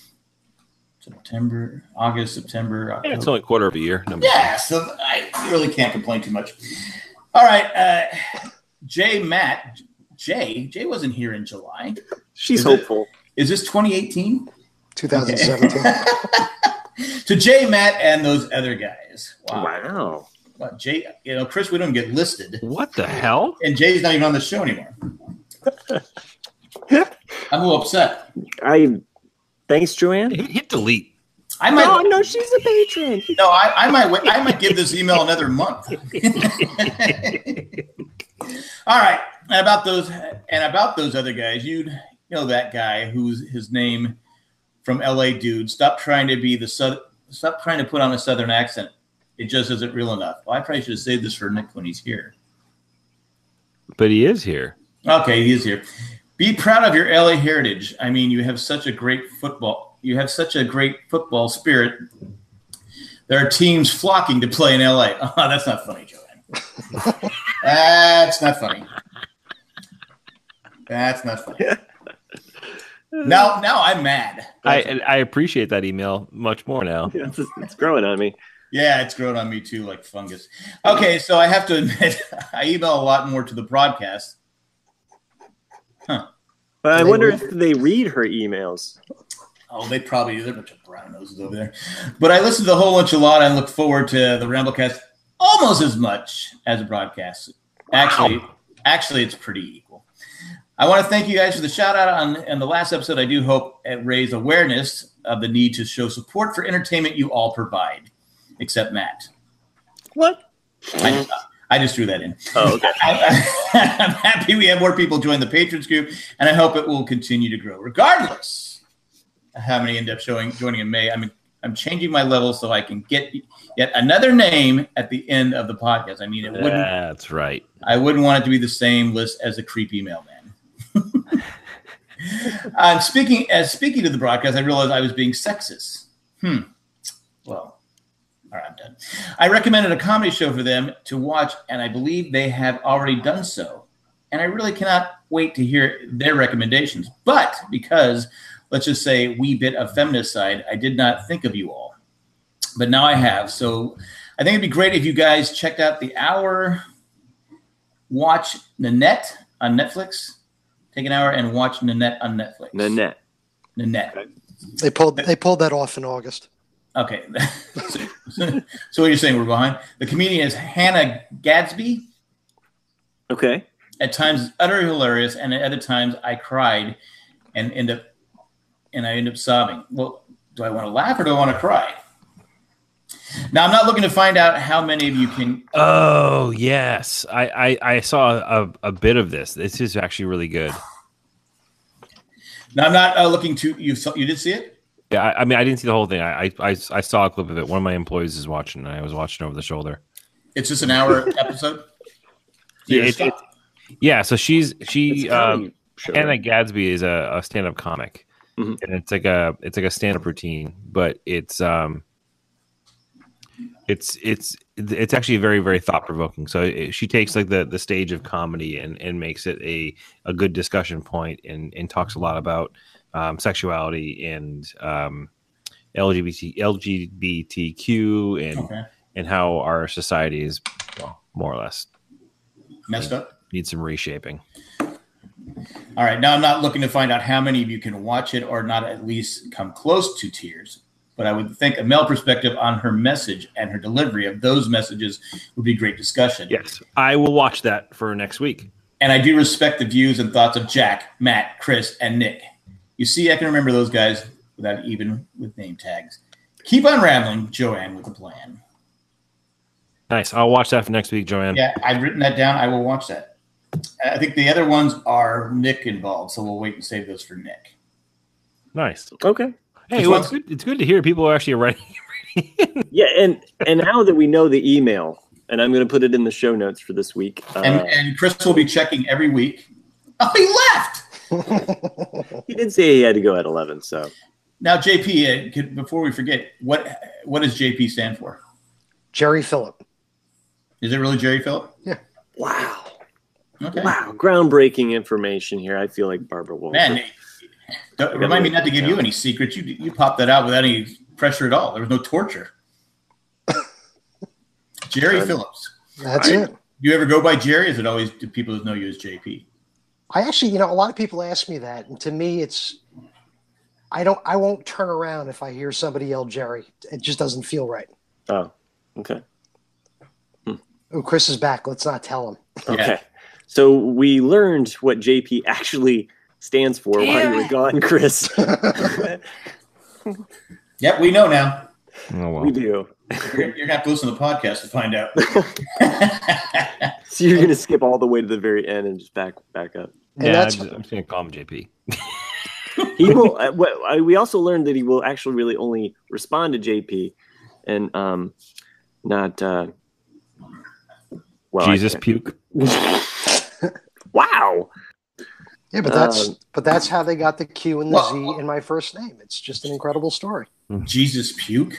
August, September, October. Yeah, it's only a quarter of a year. So I really can't complain too much. All right. Jay wasn't here in July. She's hopeful. Is this 2018? 2017. Okay. To Jay, Matt, and those other guys. Wow. Well, Jay, Chris, we don't get listed. What the hell? And Jay's not even on the show anymore. I'm a little upset. Thanks, Joanne. Hit delete. No, she's a patron. No, I might give this email another month. All right, and about those other guys, you know that guy who's his name from LA dude. Stop trying to put on a Southern accent. It just isn't real enough. Well, I probably should have saved this for Nick when he's here. But he is here. Okay, he is here. Be proud of your LA heritage. I mean, you have such a great football spirit. There are teams flocking to play in LA. Oh, that's not funny, Joanne. That's not funny. That's not funny. Now I'm mad. I appreciate that email much more now. It's growing on me. Yeah, it's growing on me too, like fungus. Okay, so I have to admit, I email a lot more to the broadcast. Huh. But I wonder if they read her emails. Oh, they probably do. They're a bunch of brown noses over there. But I listen to the whole enchilada and look forward to the Ramblecast almost as much as a broadcast. Actually, it's pretty equal. I want to thank you guys for the shout out on the last episode. I do hope it raised awareness of the need to show support for entertainment you all provide, except Matt. What? I just threw that in. Oh, okay. I'm happy we have more people join the Patrons group, and I hope it will continue to grow. Regardless of how many end up joining in May, I'm changing my level so I can get yet another name at the end of the podcast. I mean, it wouldn't. That's right. I wouldn't want it to be the same list as a creepy mailman. Speaking to the broadcast, I realized I was being sexist. Well, all right, I'm done. I recommended a comedy show for them to watch, and I believe they have already done so. And I really cannot wait to hear their recommendations. But because, let's just say, wee bit of feminist side, I did not think of you all. But now I have. So I think it'd be great if you guys checked out the hour, watch Nanette on Netflix. Take an hour and watch Nanette on Netflix. Nanette. Okay. They pulled that off in August. Okay. So what you're saying, we're behind? The comedian is Hannah Gadsby. Okay. At times it's utterly hilarious, and at other times I cried and I end up sobbing. Well, do I want to laugh or do I want to cry? Now, I'm not looking to find out how many of you can. Oh, yes. I saw a bit of this. This is actually really good. Now, I'm not looking to. You did see it? Yeah, I mean, I didn't see the whole thing. I saw a clip of it. One of my employees is watching, and I was watching over the shoulder. It's just an hour episode? Yeah, so Hannah Gadsby is a stand-up comic. Mm-hmm. And it's like a stand-up routine, but it's actually very, very thought-provoking. So she takes like the stage of comedy and makes it a good discussion point and talks a lot about sexuality and LGBTQ and how our society is, well, more or less messed up. Needs some reshaping. All right. Now I'm not looking to find out how many of you can watch it or not at least come close to tears. But I would think a male perspective on her message and her delivery of those messages would be great discussion. Yes, I will watch that for next week. And I do respect the views and thoughts of Jack, Matt, Chris, and Nick. You see, I can remember those guys without even with name tags. Keep on rambling, Joanne, with a plan. Nice. I'll watch that for next week, Joanne. Yeah, I've written that down. I will watch that. I think the other ones are Nick involved, so we'll wait and save those for Nick. Nice. Okay. Hey, well, it's good to hear people are actually writing. Yeah, and now that we know the email, and I'm going to put it in the show notes for this week. And Chris will be checking every week. Oh, he left! He did say he had to go at 11, so. Now, JP, before we forget, what does JP stand for? Jerry Phillip. Is it really Jerry Phillip? Yeah. Wow. Okay. Wow. Groundbreaking information here. I feel like Barbara Wolf. Man, remind me not to give you any secrets. You popped that out without any pressure at all. There was no torture. Jerry Phillips. That's it. Do you ever go by Jerry? Is it always do people know you as JP? I actually, a lot of people ask me that, and to me, I won't turn around if I hear somebody yell Jerry. It just doesn't feel right. Oh, okay. Oh, Chris is back. Let's not tell him. Okay. Yeah. So we learned what JP actually stands for while you were gone, Chris. Yep, we know now. Oh, well. We do. You're going to have to listen to the podcast to find out. So you're going to skip all the way to the very end and just back up. Yeah, I'm just going to call him JP. He will. We also learned that he will actually really only respond to JP and not. Jesus puke. Wow. Yeah, but that's how they got the Q and the Z in my first name. It's just an incredible story. Jesus puke.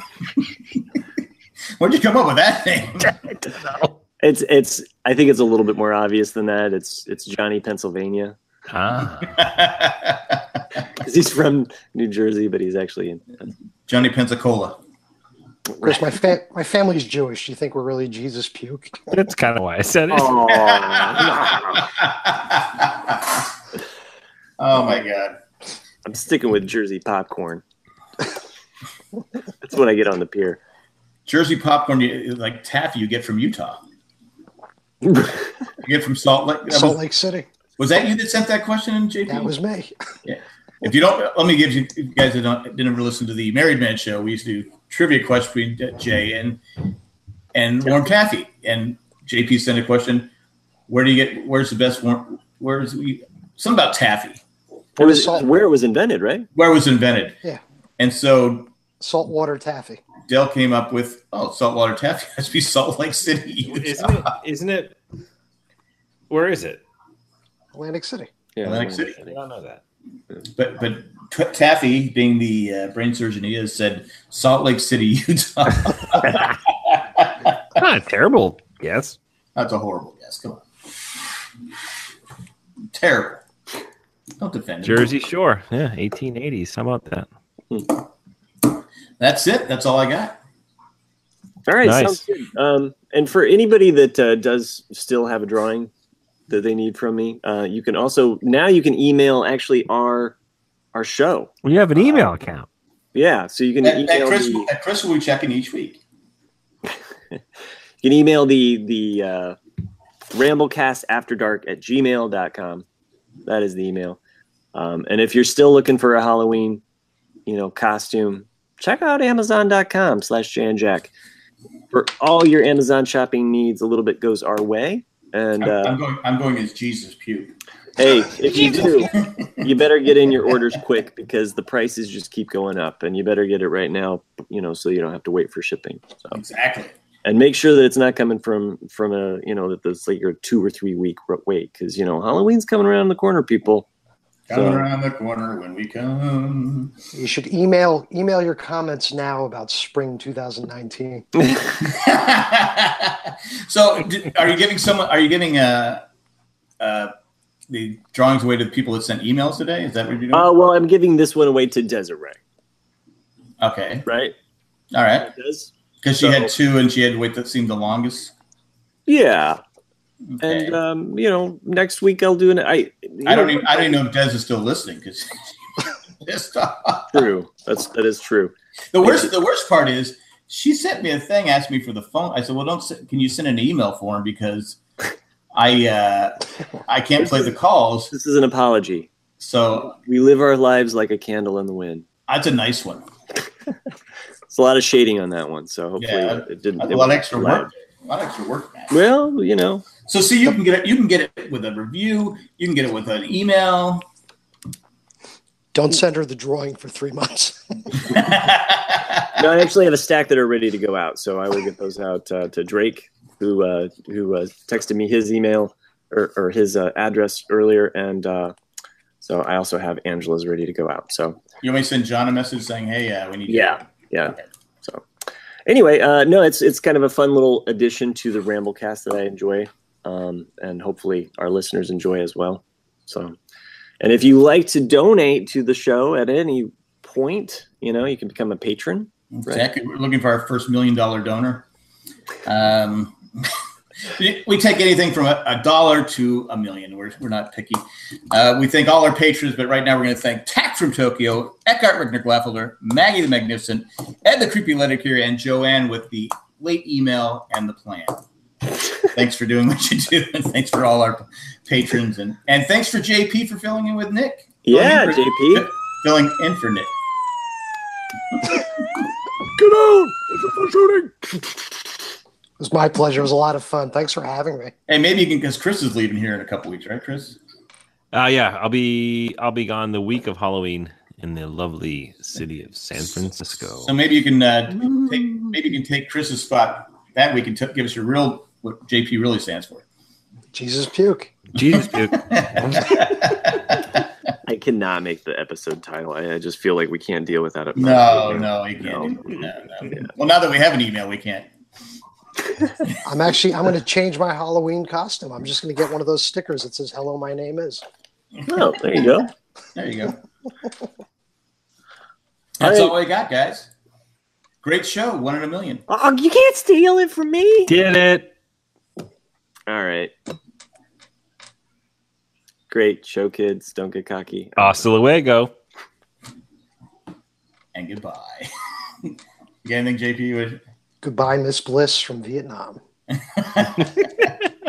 Where'd you come up with that name? I don't know. It's. I think it's a little bit more obvious than that. It's Johnny Pennsylvania. Because he's from New Jersey, but he's actually in Johnny Pensacola. Chris, my family's Jewish. You think we're really Jesus puke? That's kind of why I said it. Oh my God. I'm sticking with Jersey popcorn. That's what I get on the pier. Jersey popcorn, like taffy, you get from Utah. You get from Salt Lake City. Was that you that sent that question in, JP? That was me. Yeah. If you don't, let me give you guys that didn't ever listen to the Married Man show. We used to do trivia questions between Jay and Warm Taffy. And JP sent a question. Where's the best one? Something about taffy. Where it was invented, right? Where it was invented. Yeah. And so saltwater taffy. Dell came up with, saltwater taffy has to be Salt Lake City, Utah. Isn't it? Where is it? Atlantic City. Yeah, Atlantic City. I don't know that. But Taffy, being the brain surgeon he is, said Salt Lake City, Utah. Not a terrible guess. That's a horrible guess. Come on. Terrible. Don't defend it. Jersey Shore. Yeah, 1880s. How about that? That's it. That's all I got. All right. Nice. Sounds good. And for anybody that does still have a drawing that they need from me, you can email actually our show. Well, you have an email account. Yeah. So you can email Chris will be checking each week. You can email the ramblecastafterdark@gmail.com. That is the email. And if you're still looking for a Halloween, costume, check out Amazon.com/JanJack. For all your Amazon shopping needs, a little bit goes our way. And I'm going as Jesus Puke. Hey, if you do, you better get in your orders quick because the prices just keep going up, and you better get it right now, so you don't have to wait for shipping. So. Exactly. And make sure that it's not coming from that there's like your 2 or 3 week wait because Halloween's coming around the corner, people. Coming around the corner when we come. You should email your comments now about spring 2019. So, are you giving the drawings away to the people that sent emails today? Is that what you're doing? Well, I'm giving this one away to Desiree. Okay. Right. All right. Because she had 2 and she had to wait that seemed the longest. Yeah. Okay. And next week I'll do I don't even know if Des is still listening because True. That is true. The worst part is she sent me a thing, asked me for the phone. I said, "Well, can you send an email for him because I can't play the calls." This is an apology. So we live our lives like a candle in the wind. That's a nice one. It's a lot of shading on that one, so hopefully it didn't. A lot of extra work. Man. Well, So see, you can get it with a review. You can get it with an email. Don't send her the drawing for 3 months. No, I actually have a stack that are ready to go out, so I will get those out to Drake, who texted me his email or his address earlier, and so I also have Angela's ready to go out. So you may send John a message saying, "Hey, we need." Yeah. Okay. So anyway, no, it's kind of a fun little addition to the Ramblecast that I enjoy, and hopefully our listeners enjoy as well. So, and if you like to donate to the show at any point, you can become a patron. Exactly. Right? We're looking for our first $1 million donor. We take anything from $1 to $1 million. We're not picky. We thank all our patrons, but right now we're going to thank Tack from Tokyo, Eckhart Rickner Glaffelder, Maggie the Magnificent, Ed the Creepy Lettercarrier, and Joanne with the late email and the plan. Thanks for doing what you do, and thanks for all our patrons, and thanks for JP for filling in with Nick. JP. Filling in for Nick. Get out! It's a full shooting! It was my pleasure. It was a lot of fun. Thanks for having me. Hey, maybe you can, because Chris is leaving here in a couple weeks, right, Chris? Yeah, I'll be gone the week of Halloween in the lovely city of San Francisco. So maybe you can take Chris's spot that week and give us what JP really stands for. Jesus Puke. Jesus Puke. I cannot make the episode title. I just feel like we can't deal without it. No, we can't. No. Well, now that we have an email, we can't. I'm going to change my Halloween costume. I'm just going to get one of those stickers that says "Hello, my name is." Oh, there you go. That's all I got, guys. Great show. 1 in a million. Oh, you can't steal it from me. Did it. All right. Great show, kids. Don't get cocky. Hasta luego. And goodbye. You got anything, JP? Goodbye, Miss Bliss from Vietnam.